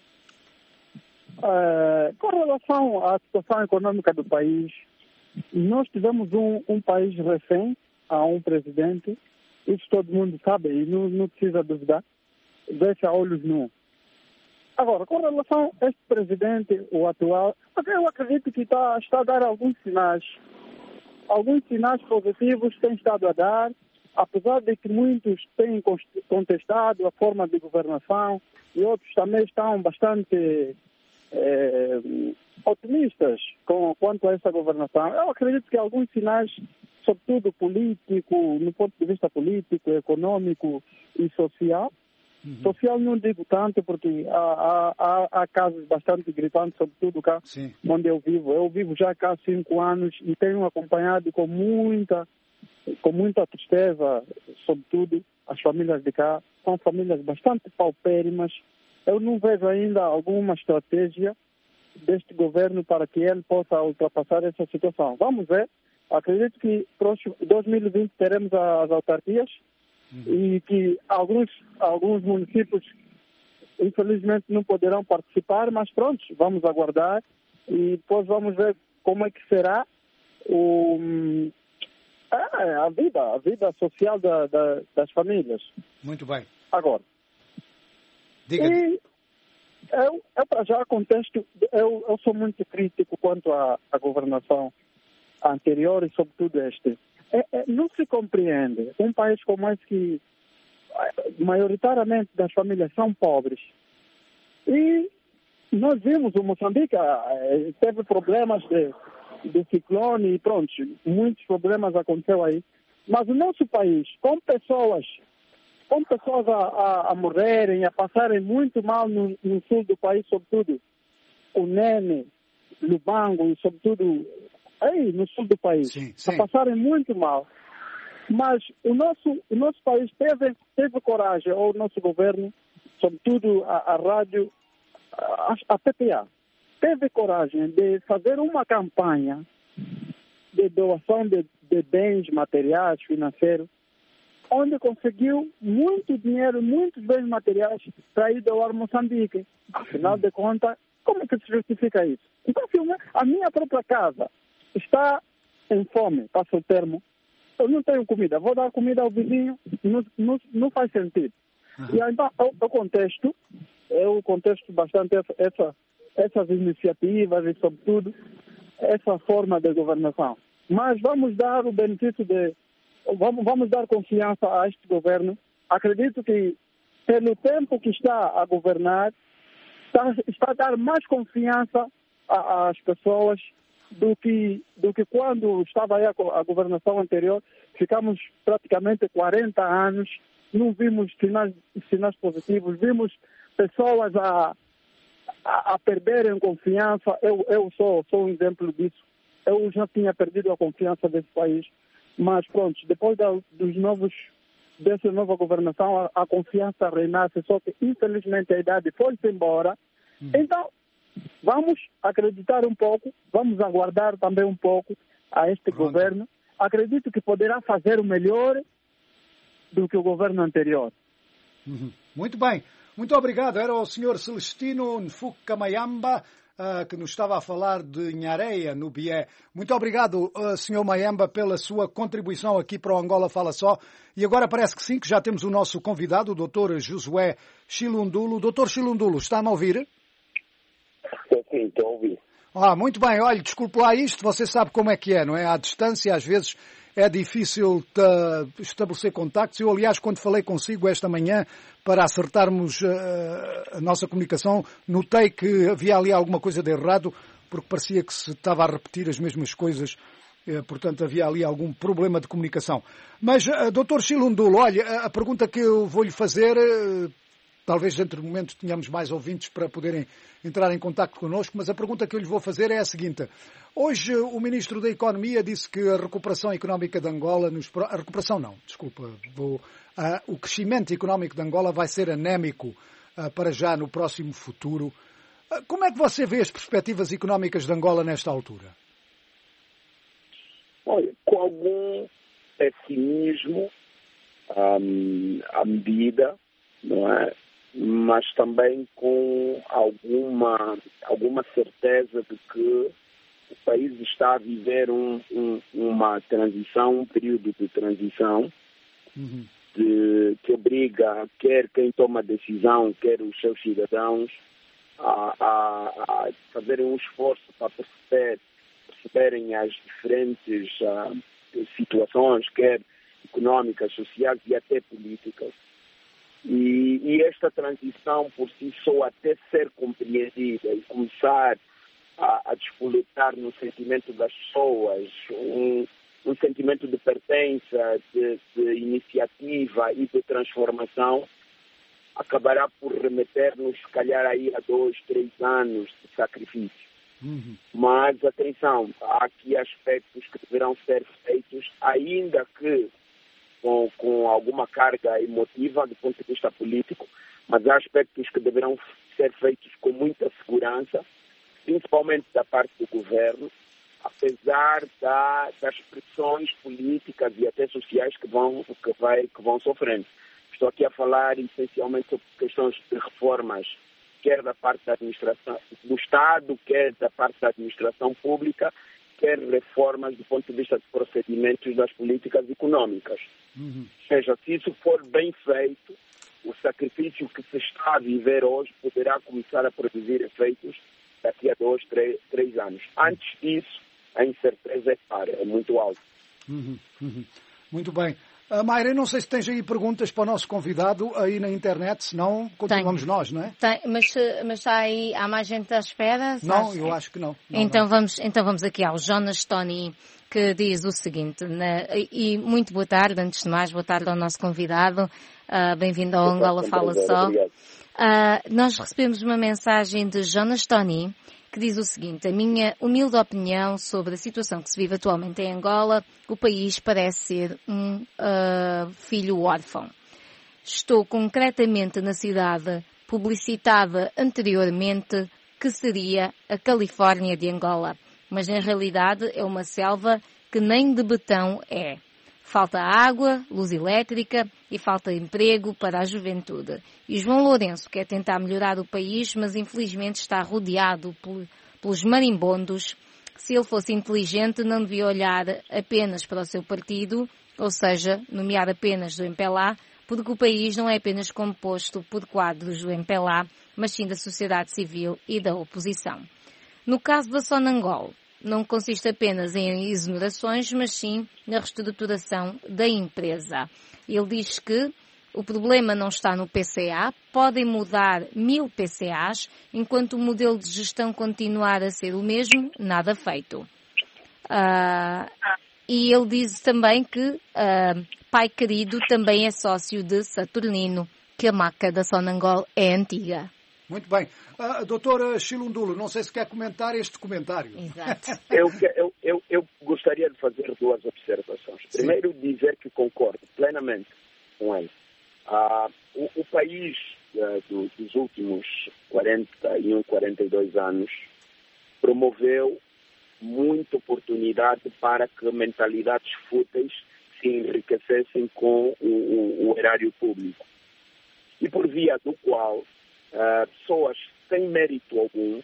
Uh, com relação à situação econômica do país, nós tivemos um, um país refém a um presidente, isso todo mundo sabe e não, não precisa duvidar, deixa olhos nus. Agora, com relação a este presidente, o atual, eu acredito que está, está a dar alguns sinais, alguns sinais positivos tem estado a dar, apesar de que muitos têm contestado a forma de governação e outros também estão bastante é, otimistas com, quanto a essa governação. Eu acredito que alguns sinais, sobretudo político, no ponto de vista político, econômico e social, uhum. social não digo tanto porque há, há, há casos bastante gritantes, sobretudo cá Sim. onde eu vivo. Eu vivo já cá há cinco anos e tenho acompanhado com muita com muita tristeza, sobretudo as famílias de cá, são famílias bastante paupérrimas. Eu não vejo ainda alguma estratégia deste governo para que ele possa ultrapassar essa situação. Vamos ver. Acredito que próximo dois mil e vinte teremos as autarquias uhum. e que alguns, alguns municípios, infelizmente, não poderão participar, mas pronto, vamos aguardar e depois vamos ver como é que será o... É, a vida, a vida social da, da, das famílias. Muito bem. Agora, Diga. E eu, eu para já contexto, eu, eu sou muito crítico quanto à, à governação anterior e sobretudo este. É, é, não se compreende um país como esse que maioritariamente das famílias são pobres. E nós vimos o Moçambique teve problemas de do ciclone e pronto, muitos problemas aconteceram aí. Mas o nosso país, com pessoas, com pessoas a, a, a morrerem, a passarem muito mal no, no sul do país, sobretudo o Nene, Lubango e sobretudo aí no sul do país, sim, sim. a passarem muito mal. Mas o nosso, o nosso país teve, teve coragem, ou o nosso governo, sobretudo a, a rádio, a, a P P A, teve coragem de fazer uma campanha de doação de, de bens materiais, financeiros, onde conseguiu muito dinheiro, muitos bens materiais para ir doar Moçambique. Afinal de contas, como é que se justifica isso? Então, se a minha própria casa está em fome, passa o termo, eu não tenho comida, vou dar comida ao vizinho, não, não, não faz sentido. Uhum. E então, o contexto, eu contesto bastante essa, essa essas iniciativas e, sobretudo, essa forma de governação. Mas vamos dar o benefício de... Vamos, vamos dar confiança a este governo. Acredito que, pelo tempo que está a governar, está, está a dar mais confiança às pessoas do que, do que quando estava aí a, a governação anterior. Ficamos praticamente quarenta anos, não vimos sinais, sinais positivos, vimos pessoas a... A, a perderem confiança. Eu, eu sou, sou um exemplo disso. Eu já tinha perdido a confiança desse país, mas pronto, depois da, dos novos, dessa nova governação, a, a confiança renasce, só que infelizmente a idade foi-se embora. Hum. Então, vamos acreditar um pouco, vamos aguardar também um pouco a este Pronto. governo. Acredito que poderá fazer o melhor do que o governo anterior. Uhum. Muito bem. Muito obrigado. Era o senhor Celestino Nfuka Mayamba, uh, que nos estava a falar de Nhareia, no Bié. Muito obrigado, uh, senhor Mayamba, pela sua contribuição aqui para o Angola Fala Só. E agora parece que sim, que já temos o nosso convidado, o doutor Josué Chilundulo. doutor Chilundulo, está-me a ouvir? Sim, estou a ouvir. Ah, muito bem. Olha, desculpe lá isto, você sabe como é que é, não é? À distância, às vezes, é difícil estabelecer contactos. Eu, aliás, quando falei consigo esta manhã para acertarmos uh, a nossa comunicação, notei que havia ali alguma coisa de errado, porque parecia que se estava a repetir as mesmas coisas. Uh, portanto, havia ali algum problema de comunicação. Mas, uh, doutor Chilundulo, olha, a pergunta que eu vou-lhe fazer... Uh, Talvez dentro de momentos tenhamos mais ouvintes para poderem entrar em contacto connosco, mas a pergunta que eu lhe vou fazer é a seguinte. Hoje o Ministro da Economia disse que a recuperação económica de Angola... Nos, a recuperação não, desculpa. Vou, uh, o crescimento económico de Angola vai ser anémico uh, para já no próximo futuro. Uh, como é que você vê as perspectivas económicas de Angola nesta altura? Olha, com algum pessimismo um, à medida, não é? Mas também com alguma, alguma certeza de que o país está a viver um, um, uma transição, um período de transição, uhum. de, que obriga quer quem toma decisão, quer os seus cidadãos, a, a, a fazerem um esforço para perceber, perceberem as diferentes uh, situações, quer económicas, sociais e até políticas. E, e esta transição por si só, até ser compreendida e começar a, a despoletar no sentimento das pessoas, um, um sentimento de pertença, de, de iniciativa e de transformação, acabará por remeter-nos, se calhar, aí a dois, três anos de sacrifício. Uhum. Mas, atenção, há aqui aspectos que deverão ser feitos, ainda que Com, com alguma carga emotiva do ponto de vista político, mas há aspectos que deverão ser feitos com muita segurança, principalmente da parte do governo, apesar da, das pressões políticas e até sociais que vão, que, vai, que vão sofrendo. Estou aqui a falar essencialmente sobre questões de reformas, quer da parte da administração do Estado, quer da parte da administração pública, quer reformas do ponto de vista de procedimentos das políticas económicas. Uhum. Ou seja, se isso for bem feito, o sacrifício que se está a viver hoje poderá começar a produzir efeitos daqui a dois, três, três anos. Antes disso, a incerteza é para, é muito alta. Uhum. Uhum. Muito bem. Uh, Mayra, eu não sei se tens aí perguntas para o nosso convidado aí na internet, senão continuamos Tenho. nós, não é? Tem, mas, mas está aí, há mais gente à espera? Não, acho? eu acho que não. não então, não. Vamos, então vamos aqui ao Jonas Tony, que diz o seguinte, né, e muito boa tarde, antes de mais, boa tarde ao nosso convidado, uh, bem-vindo ao Angola Fala Só. Uh, nós recebemos uma mensagem de Jonas Tony, que diz o seguinte: a minha humilde opinião sobre a situação que se vive atualmente em Angola, o país parece ser um uh, filho órfão. Estou concretamente na cidade publicitada anteriormente, que seria a Califórnia de Angola, mas na realidade é uma selva que nem de betão é. Falta água, luz elétrica e falta emprego para a juventude. E João Lourenço quer tentar melhorar o país, mas infelizmente está rodeado pelos marimbondos. Se ele fosse inteligente, não devia olhar apenas para o seu partido, ou seja, nomear apenas do M P L A, porque o país não é apenas composto por quadros do M P L A, mas sim da sociedade civil e da oposição. No caso da Sonangol, não consiste apenas em exonerações, mas sim na reestruturação da empresa. Ele diz que o problema não está no P C A, podem mudar mil P C As, enquanto o modelo de gestão continuar a ser o mesmo, nada feito. Uh, e ele diz também que uh, Pai Querido também é sócio de Saturnino, que a marca da Sonangol é antiga. Muito bem. Uh, doutora Chilundulo, não sei se quer comentar este comentário. Exato. eu, eu, eu, eu gostaria de fazer duas observações. Sim. Primeiro, dizer que concordo plenamente com ele. Uh, o, o país uh, do, dos últimos quarenta e um, quarenta e dois anos promoveu muita oportunidade para que mentalidades fúteis se enriquecessem com o, o, o erário público. E por via do qual Uh, pessoas sem mérito algum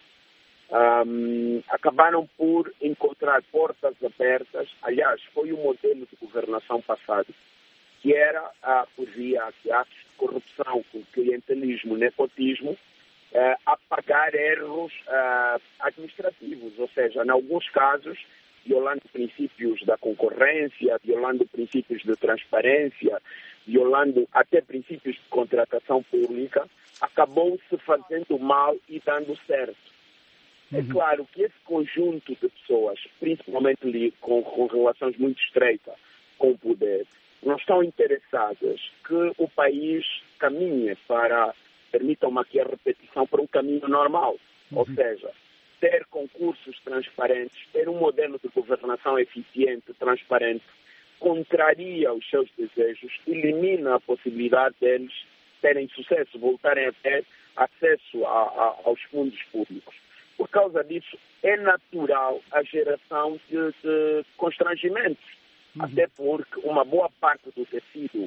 um, acabaram por encontrar portas abertas. Aliás, foi o modelo de governação passado, que era uh, por via de atos de corrupção, com clientelismo, nepotismo, uh, apagar erros uh, administrativos, ou seja, em alguns casos, violando princípios da concorrência, violando princípios de transparência, violando até princípios de contratação pública, acabou-se fazendo mal e dando certo. Uhum. É claro que esse conjunto de pessoas, principalmente com, com relações muito estreitas com o poder, não estão interessadas que o país caminhe para, permitam-me aqui a repetição, para um caminho normal. Uhum. Ou seja, ter concursos transparentes, ter um modelo de governação eficiente, transparente, contraria os seus desejos, elimina a possibilidade deles terem sucesso, voltarem a ter acesso a, a, aos fundos públicos. Por causa disso, é natural a geração de, de constrangimentos, uhum. até porque uma boa parte do tecido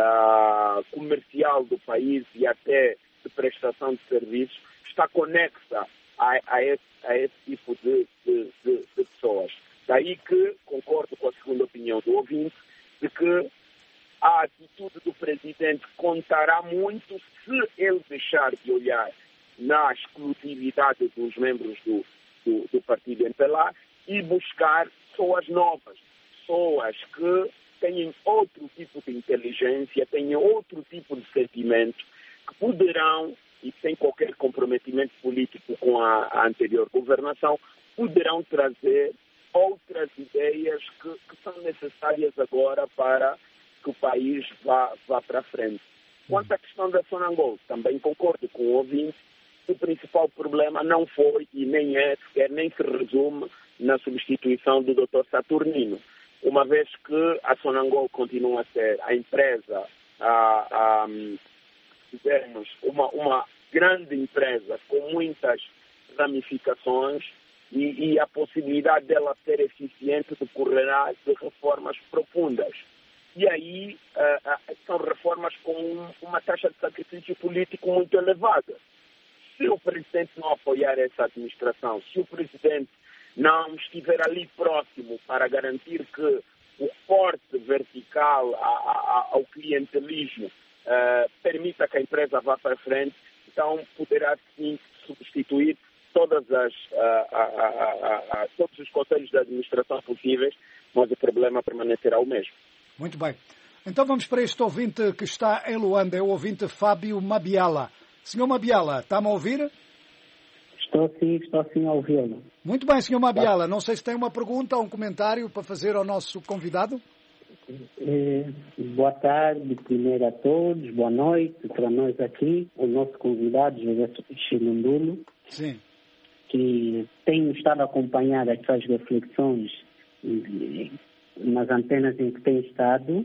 uh, comercial do país e até de prestação de serviços está conexa a, a, esse, a esse tipo de, de, de, de pessoas. Daí que concordo com a segunda opinião do ouvinte, de que a atitude do presidente contará muito se ele deixar de olhar na exclusividade dos membros do, do, do partido M P L A e buscar pessoas novas, pessoas que tenham outro tipo de inteligência, tenham outro tipo de sentimento, que poderão, e sem qualquer comprometimento político com a, a anterior governação, poderão trazer outras ideias que, que são necessárias agora para que o país vá, vá para frente. Quanto à questão da Sonangol, também concordo com o ouvinte, o principal problema não foi e nem é, sequer nem se resume na substituição do doutor Saturnino, uma vez que a Sonangol continua a ser a empresa, a, a, digamos, uma, uma grande empresa com muitas ramificações e, e a possibilidade dela ser eficiente decorrerá de reformas profundas. E aí uh, uh, são reformas com uma taxa de sacrifício político muito elevada. Se o presidente não apoiar essa administração, se o presidente não estiver ali próximo para garantir que o corte vertical a, a, ao clientelismo uh, permita que a empresa vá para frente, então poderá sim substituir todas as, uh, uh, uh, uh, uh, todos os conselhos de administração possíveis, mas o problema permanecerá o mesmo. Muito bem. Então vamos para este ouvinte que está em Luanda, é o ouvinte Fábio Mabiala. Senhor Mabiala, está-me a ouvir? Estou sim, estou sim a ouvi-lo. Muito bem, senhor Mabiala. Não sei se tem uma pergunta ou um comentário para fazer ao nosso convidado. É, boa tarde, primeiro a todos, boa noite para nós aqui, o nosso convidado, José Chilundulo. Sim. Que tem estado a acompanhar as suas reflexões nas antenas em que tem estado,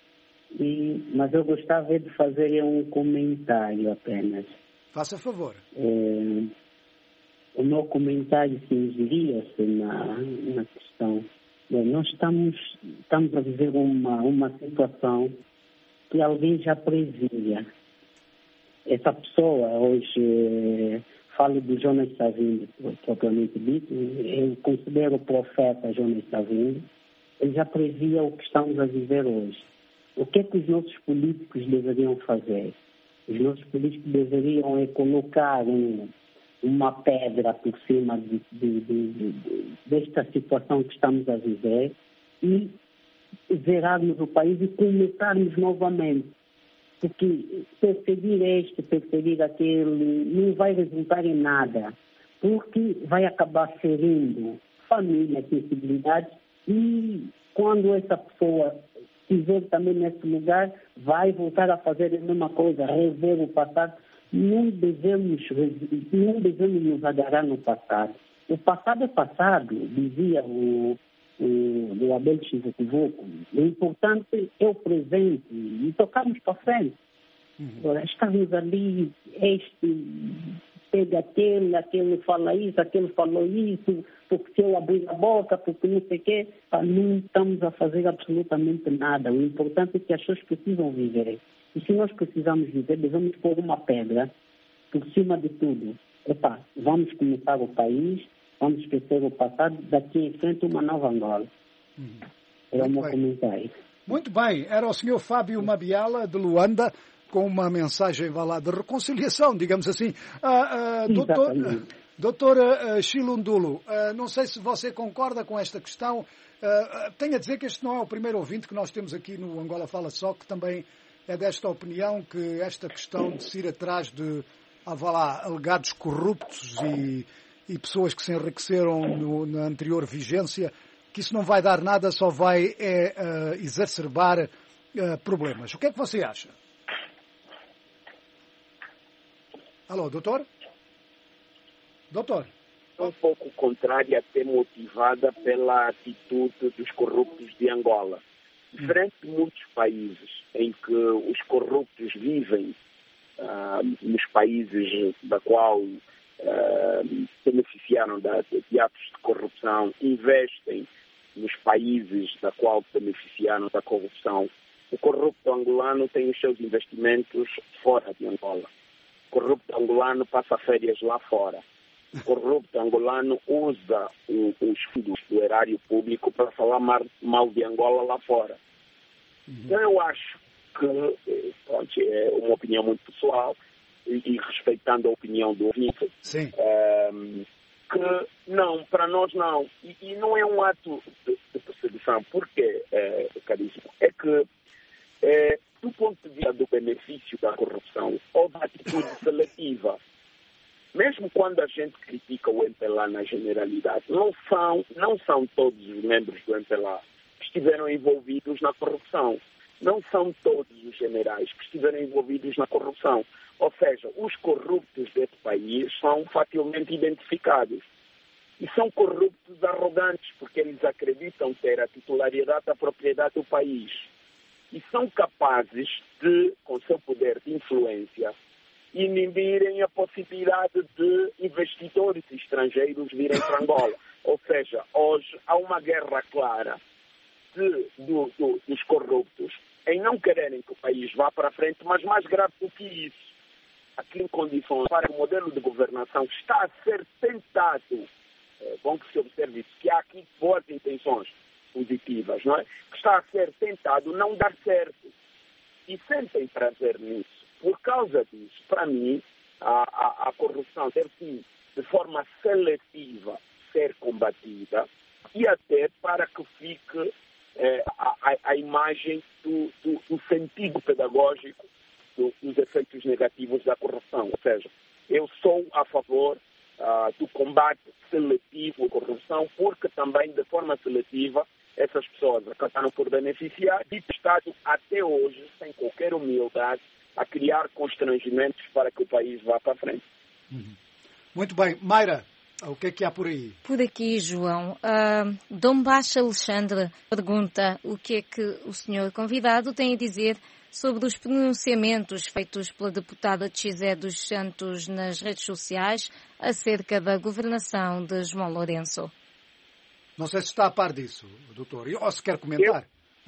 e, mas eu gostava de fazer um comentário apenas. Faça favor. É, o meu comentário cingiria-se na, na questão. Bem, nós estamos, estamos a viver uma, uma situação que alguém já previa. Essa pessoa, hoje, falo do Jonas Savimbi, propriamente dito, eu considero o profeta Jonas Savimbi. Ele já previa o que estamos a viver hoje. O que é que os nossos políticos deveriam fazer? Os nossos políticos deveriam é colocar um, uma pedra por cima de, de, de, de, desta situação que estamos a viver e zerarmos o país e começarmos novamente. Porque perseguir este, perseguir aquele, não vai resultar em nada. Porque vai acabar ferindo família, sensibilidade. E quando essa pessoa estiver também nesse lugar, vai voltar a fazer a mesma coisa, rever o passado. Não devemos, não devemos nos agarrar no passado. O passado é passado, dizia o, o, o Abel Chivucuvuco. O importante é o presente e tocarmos para frente. Uhum. Estamos ali, este pega aquele, aquele fala isso, aquele falou isso, porque se eu abrir a boca, porque não sei o quê, não estamos a fazer absolutamente nada. O importante é que as pessoas precisam viver. E se nós precisamos viver, devemos pôr uma pedra por cima de tudo. Epa, vamos começar o país, vamos esquecer o passado, daqui em frente uma nova Angola. Uhum. É o meu comentário. Muito bem, era o senhor Fábio Mabiala, de Luanda, com uma mensagem, vá lá, de reconciliação, digamos assim. Ah, ah, doutor, doutora Chilundulo, ah, não sei se você concorda com esta questão. Uh, tenho a dizer que este não é o primeiro ouvinte que nós temos aqui no Angola Fala Só, que também é desta opinião, que esta questão de se ir atrás de, ah, vá lá, alegados corruptos e, e pessoas que se enriqueceram no, na anterior vigência, que isso não vai dar nada, só vai é, uh, exacerbar uh, problemas. O que é que você acha? Alô, doutor? Doutor? Um pouco contrária, até motivada pela atitude dos corruptos de Angola. Diferente de muitos países em que os corruptos vivem uh, nos países da qual uh, beneficiaram de, de atos de corrupção, investem nos países da qual beneficiaram da corrupção, o corrupto angolano tem os seus investimentos fora de Angola. O corrupto angolano passa férias lá fora. O corrupto angolano usa o, os fundos do erário público para falar mal, mal de Angola lá fora. Uhum. Então eu acho que, pronto, é uma opinião muito pessoal e, e respeitando a opinião do ouvinte, um, que não, para nós não. E, e não é um ato de, de perseguição. Por quê, é, caríssimo? É que, é, do ponto de vista do benefício da corrupção, houve atitude seletiva. Mesmo quando a gente critica o M P L A na generalidade, não são, não são todos os membros do M P L A que estiveram envolvidos na corrupção. Não são todos os generais que estiveram envolvidos na corrupção. Ou seja, os corruptos desse país são facilmente identificados. E são corruptos arrogantes, porque eles acreditam ter a titularidade da propriedade do país. E são capazes de, com seu poder de influência, inibirem a possibilidade de investidores estrangeiros virem para Angola. Ou seja, hoje há uma guerra clara de, do, do, dos corruptos em não quererem que o país vá para frente, mas mais grave do que isso, aqui em condições para o modelo de governação está a ser tentado, é bom que se observe isso, que há aqui boas intenções positivas, não é? Que está a ser tentado não dar certo. E sentem prazer nisso. Por causa disso, para mim, a, a, a corrupção deve sim, de forma seletiva, ser combatida e até para que fique eh, a, a imagem do, do, do sentido pedagógico do, dos efeitos negativos da corrupção. Ou seja, eu sou a favor uh, do combate seletivo à corrupção, porque também, de forma seletiva, essas pessoas acabaram por beneficiar e o Estado, até hoje, sem qualquer humildade, a criar constrangimentos para que o país vá para frente. Uhum. Muito bem. Mayra, o que é que há por aí? Por aqui, João. Uh, Dom Baixa Alexandre pergunta o que é que o senhor convidado tem a dizer sobre os pronunciamentos feitos pela deputada Txizé dos Santos nas redes sociais acerca da governação de João Lourenço. Não sei se está a par disso, doutor. Ou se quer comentar.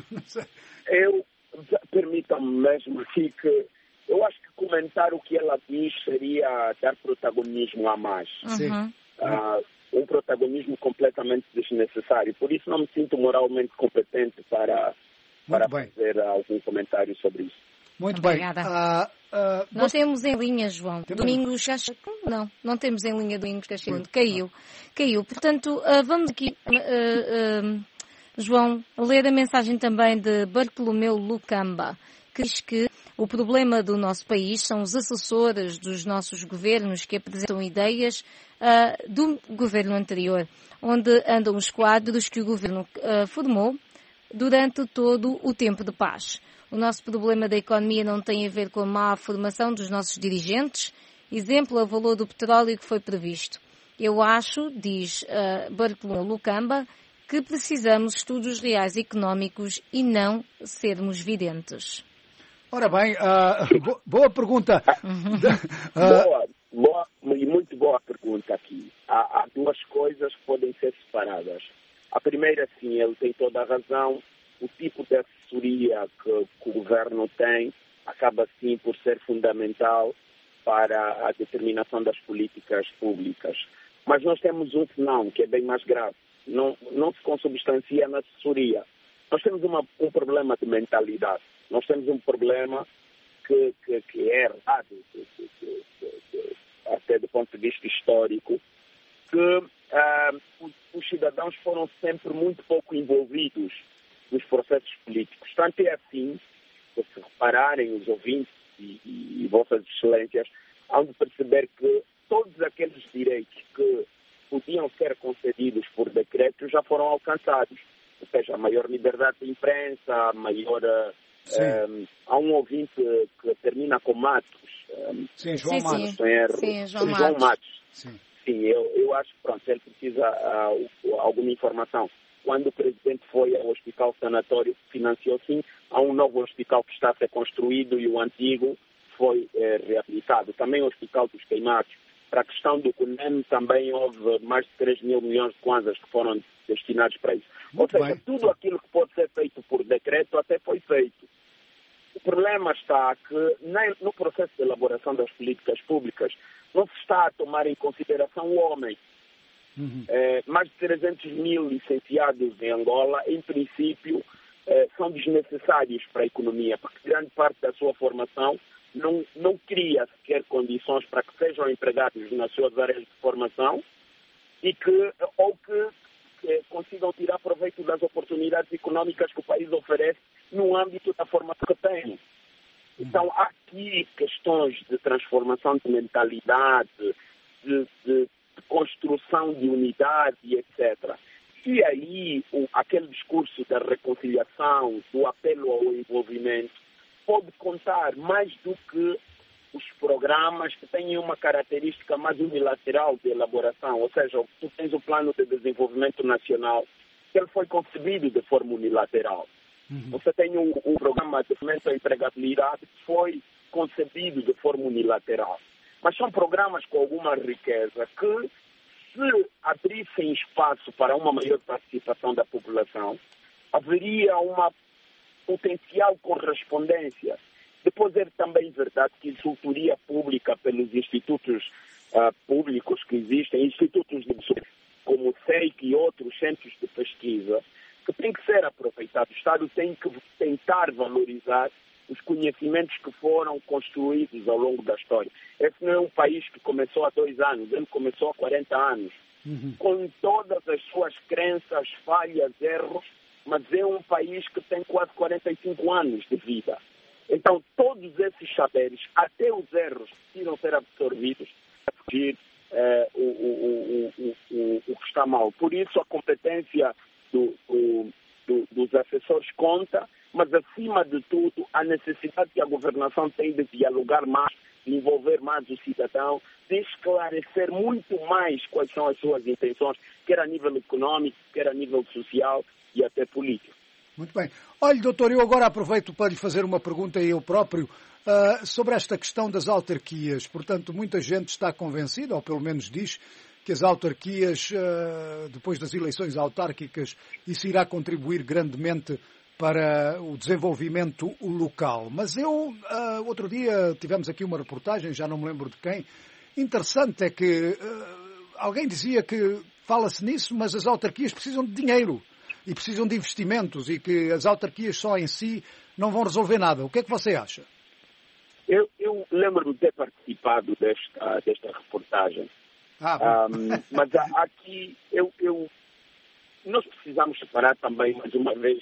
Eu, eu permitam-me mesmo aqui que eu acho que comentar o que ela diz seria dar protagonismo a mais. Uhum. Uh, um protagonismo completamente desnecessário. Por isso não me sinto moralmente competente para, para fazer algum comentário sobre isso. Muito Obrigada. bem. Uh, uh, Nós temos em linha, João. Temos... Domingos Castro. Não, não temos em linha Domingos Castro. Caiu. Caiu. Portanto, uh, vamos aqui, uh, uh, João, ler a mensagem também de Bartolomeu Lucamba, que diz que o problema do nosso país são os assessores dos nossos governos que apresentam ideias uh, do governo anterior, onde andam os quadros que o governo uh, formou durante todo o tempo de paz. O nosso problema da economia não tem a ver com a má formação dos nossos dirigentes. Exemplo, o valor do petróleo que foi previsto. Eu acho, diz uh, Bartolomeu Lucamba, que precisamos de estudos reais económicos e não sermos videntes. Ora bem, uh, boa pergunta. Uhum. Boa, boa e muito boa pergunta aqui. Há, há duas coisas que podem ser separadas. A primeira, sim, ele tem toda a razão. O tipo de assessoria que, que o governo tem acaba, sim, por ser fundamental para a determinação das políticas públicas. Mas nós temos um senão, que é bem mais grave. Não, não se consubstancia na assessoria. Nós temos uma, um problema de mentalidade. Nós temos um problema que, que, que é errado, que, que, que, que, até do ponto de vista histórico, que uh, os, os cidadãos foram sempre muito pouco envolvidos nos processos políticos. Tanto é assim, se repararem os ouvintes e, e, e vossas excelências, hão de perceber que todos aqueles direitos que podiam ser concedidos por decreto já foram alcançados. Ou seja, a maior liberdade de imprensa, a maior... Um, há um ouvinte que termina com Matos. Um, sim, João sim, Matos. Sim, sim, João, João Matos. Matos. Sim, sim eu, eu acho que pronto, ele precisa uh, alguma informação. Quando o presidente foi ao hospital sanatório, financiou sim, há um novo hospital que está a ser construído e o antigo foi eh, reabilitado. Também o Hospital dos Queimados. Para a questão do CUNEM também houve mais de três mil milhões de kwanzas que foram destinados para isso. Muito Ou seja, bem. tudo aquilo que pode ser feito por decreto até foi feito. O problema está que nem no processo de elaboração das políticas públicas não se está a tomar em consideração o homem. Uhum. É, mais de trezentos mil licenciados em Angola, em princípio, é, são desnecessários para a economia, porque grande parte da sua formação não, não cria sequer condições para que sejam empregados nas suas áreas de formação e que, ou que, que consigam tirar proveito das oportunidades económicas que o país oferece no âmbito da formação que tem. Então, há aqui questões de transformação de mentalidade, de, de, de construção de unidade, etcétera. E aí, o, aquele discurso da reconciliação, do apelo ao envolvimento, pode contar mais do que os programas que têm uma característica mais unilateral de elaboração. Ou seja, tu tens o Plano de Desenvolvimento Nacional, que ele foi concebido de forma unilateral. Uhum. Você tem o, o programa de fomento à empregabilidade que foi concebido de forma unilateral. Mas são programas com alguma riqueza que, se abrissem espaço para uma maior participação da população, haveria uma potencial correspondência. Depois é também verdade que a consultoria pública pelos institutos uh, públicos que existem, institutos de como o C E I C e outros centros de pesquisa, que tem que ser aproveitado. O Estado tem que tentar valorizar os conhecimentos que foram construídos ao longo da história. Esse não é um país que começou há dois anos, ele começou há quarenta anos, uhum. com todas as suas crenças, falhas, erros, mas é um país que tem quase quarenta e cinco anos de vida. Então, todos esses saberes, até os erros, precisam ser absorvidos para fugir eh, o, o, o, o, o que está mal. Por isso, a competência do, do, do, dos assessores conta, mas, acima de tudo, a necessidade que a governação tem de dialogar mais, de envolver mais o cidadão, de esclarecer muito mais quais são as suas intenções, quer a nível econômico, quer a nível social e até político. Muito bem. Olha, doutor, eu agora aproveito para lhe fazer uma pergunta eu próprio uh, sobre esta questão das autarquias. Portanto, muita gente está convencida, ou pelo menos diz, que as autarquias, uh, depois das eleições autárquicas, isso irá contribuir grandemente para o desenvolvimento local. Mas eu, uh, outro dia, tivemos aqui uma reportagem, já não me lembro de quem, interessante é que uh, alguém dizia que fala-se nisso, mas as autarquias precisam de dinheiro e precisam de investimentos e que as autarquias só em si não vão resolver nada. O que é que você acha? Eu, eu lembro de ter participado desta, desta reportagem. Ah, um, mas aqui eu, eu, nós precisamos separar também, mais uma vez,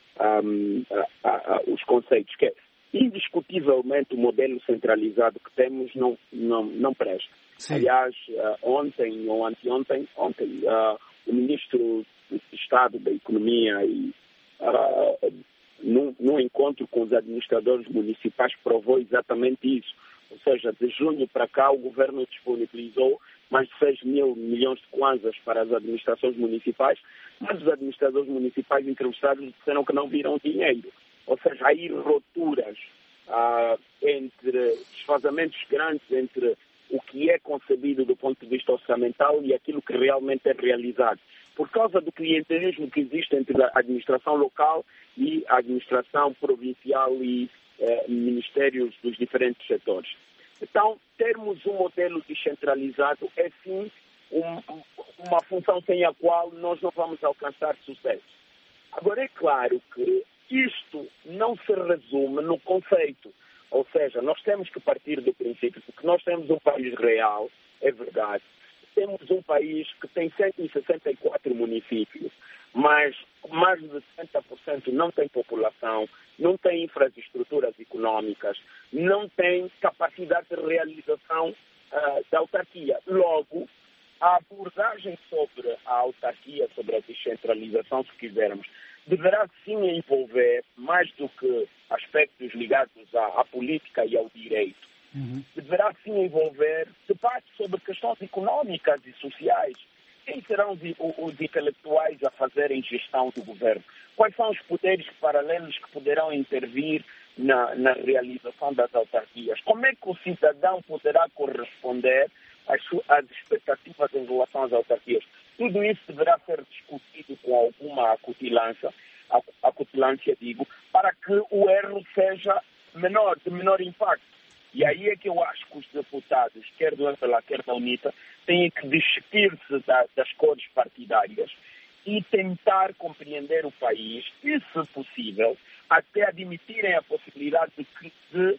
um, a, a, a, os conceitos, que é, indiscutivelmente o modelo centralizado que temos não, não, não presta. Sim. Aliás, uh, ontem ou anteontem, ontem, uh, o ministro do Estado da Economia e uh, num, num encontro com os administradores municipais provou exatamente isso. Ou seja, de junho para cá o governo disponibilizou mais de seis mil milhões de kwanzas para as administrações municipais, mas os administradores municipais entrevistados disseram que não viram dinheiro. Ou seja, há aí rupturas uh, entre desfazamentos grandes entre o que é concebido do ponto de vista orçamental e aquilo que realmente é realizado. Por causa do clientelismo que existe entre a administração local e a administração provincial e eh, ministérios dos diferentes setores. Então, termos um modelo descentralizado é sim um, uma função sem a qual nós não vamos alcançar sucesso. Agora, é claro que isto não se resume no conceito, Ou seja, nós temos que partir do princípio que nós temos um país real, é verdade. Temos um país que tem cento e sessenta e quatro municípios, mas mais de setenta por cento não tem população, não tem infraestruturas econômicas, não tem capacidade de realização uh, da autarquia. Logo, a abordagem sobre a autarquia, sobre a descentralização, se quisermos, deverá sim envolver, mais do que aspectos ligados à, à política e ao direito, uhum. deverá sim envolver debate sobre questões económicas e sociais. Quem serão os, os intelectuais a fazerem gestão do governo? Quais são os poderes paralelos que poderão intervir na, na realização das autarquias? Como é que o cidadão poderá corresponder às, às expectativas em relação às autarquias? Tudo isso deverá ser discutido com alguma acutilância, acutilância digo, para que o erro seja menor, de menor impacto. E aí é que eu acho que os deputados, quer do M P L A, quer da UNITA, têm que despir-se da, das cores partidárias e tentar compreender o país e, se possível, até admitirem a possibilidade de,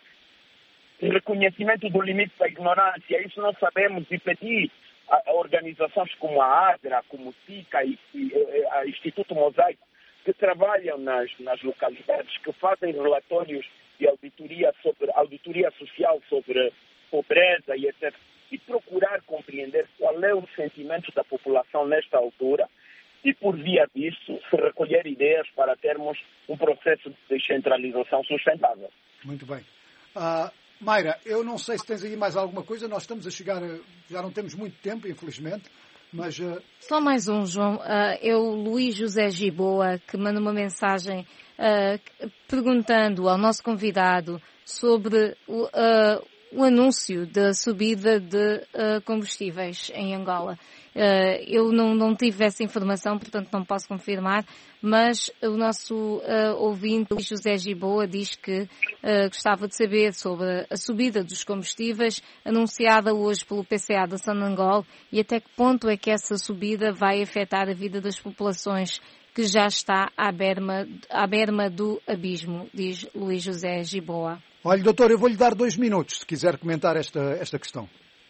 de reconhecimento do limite da ignorância. Isso não sabemos e pedir a organizações como a ADRA, como o SICA e, e a Instituto Mosaico, que trabalham nas, nas localidades, que fazem relatórios de auditoria, sobre, auditoria social sobre pobreza e etcétera, e procurar compreender qual é o sentimento da população nesta altura e, por via disso, se recolher ideias para termos um processo de descentralização sustentável. Muito bem. Uh... Mayra, eu não sei se tens aí mais alguma coisa, nós estamos a chegar, já não temos muito tempo, infelizmente, mas... Uh... Só mais um, João. Uh, é o Luís José Giboa, que manda uma mensagem uh, perguntando ao nosso convidado sobre o, uh, o anúncio da subida de uh, combustíveis em Angola. Uh, eu não, não tive essa informação, portanto não posso confirmar, mas o nosso uh, ouvinte, Luís José Giboa, diz que uh, gostava de saber sobre a subida dos combustíveis anunciada hoje pelo P C A da Sonangol e até que ponto é que essa subida vai afetar a vida das populações que já está à berma, à berma do abismo, diz Luís José Giboa. Olha, doutor, eu vou-lhe dar dois minutos, se quiser comentar esta, esta questão.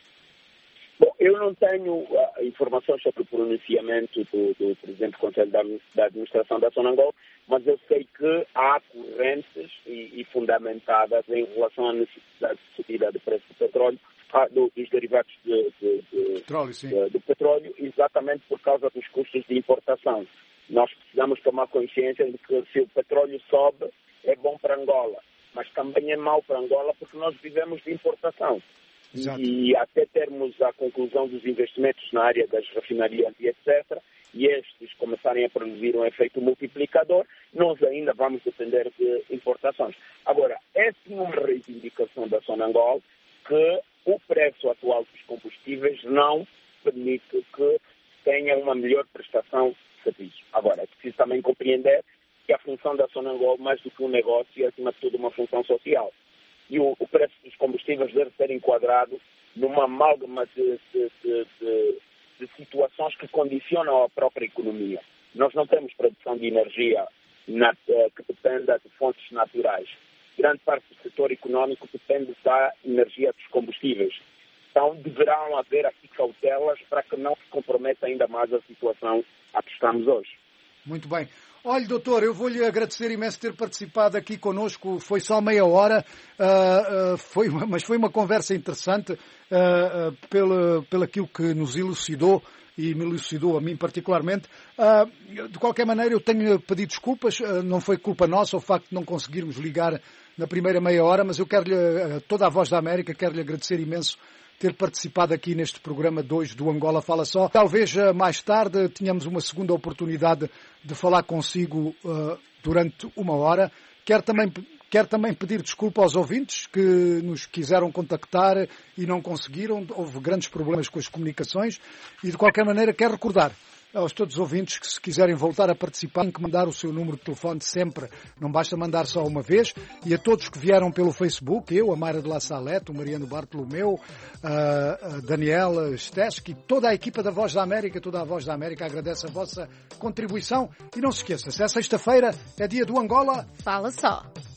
Bom, eu não tenho uh, informações sobre o pronunciamento do, do Presidente do Conselho da, da Administração da Sonangol, mas eu sei que há correntes e, e fundamentadas em relação à necessidade de subida de preço do petróleo, ah, do, dos derivados de, de, de, petróleo, sim. de, do petróleo, exatamente por causa dos custos de importação. Nós precisamos tomar consciência de que se o petróleo sobe, é bom para Angola, mas também é mau para Angola porque nós vivemos de importação. Exato. E até termos a conclusão dos investimentos na área das refinarias e etcétera, e estes começarem a produzir um efeito multiplicador, nós ainda vamos depender de importações. Agora, essa é uma reivindicação da Sonangol que o preço atual dos combustíveis não permite que tenha uma melhor prestação de serviço. Agora, é preciso também compreender que a função da Sonangol, mais do que um negócio, é acima de tudo uma função social. E o, o preço dos combustíveis deve ser enquadrado numa amálgama de, de, de, de, de situações que condicionam a própria economia. Nós não temos produção de energia na, que dependa de fontes naturais. Grande parte do setor económico depende da energia dos combustíveis. Então, deverão haver aqui cautelas para que não se comprometa ainda mais a situação a que estamos hoje. Muito bem. Olha, doutor, eu vou-lhe agradecer imenso ter participado aqui connosco. Foi só meia hora, uh, uh, foi, mas foi uma conversa interessante uh, uh, pela, pelo aquilo que nos elucidou e me elucidou a mim particularmente. Uh, de qualquer maneira, eu tenho pedido desculpas. Uh, não foi culpa nossa o facto de não conseguirmos ligar na primeira meia hora, mas eu quero-lhe, uh, toda a Voz da América, quero-lhe agradecer imenso ter participado aqui neste programa dois do Angola Fala Só. Talvez mais tarde tenhamos uma segunda oportunidade de falar consigo uh, durante uma hora. Quero também, quero também pedir desculpa aos ouvintes que nos quiseram contactar e não conseguiram. Houve grandes problemas com as comunicações e, de qualquer maneira, quero recordar aos todos os ouvintes que, se quiserem voltar a participar, têm que mandar o seu número de telefone sempre. Não basta mandar só uma vez. E a todos que vieram pelo Facebook, eu, a Mayra de La Salete, o Mariano Bartolomeu, a Daniela Steski, toda a equipa da Voz da América, toda a Voz da América agradece a vossa contribuição. E não se esqueça, se é sexta-feira, é dia do Angola Fala Só.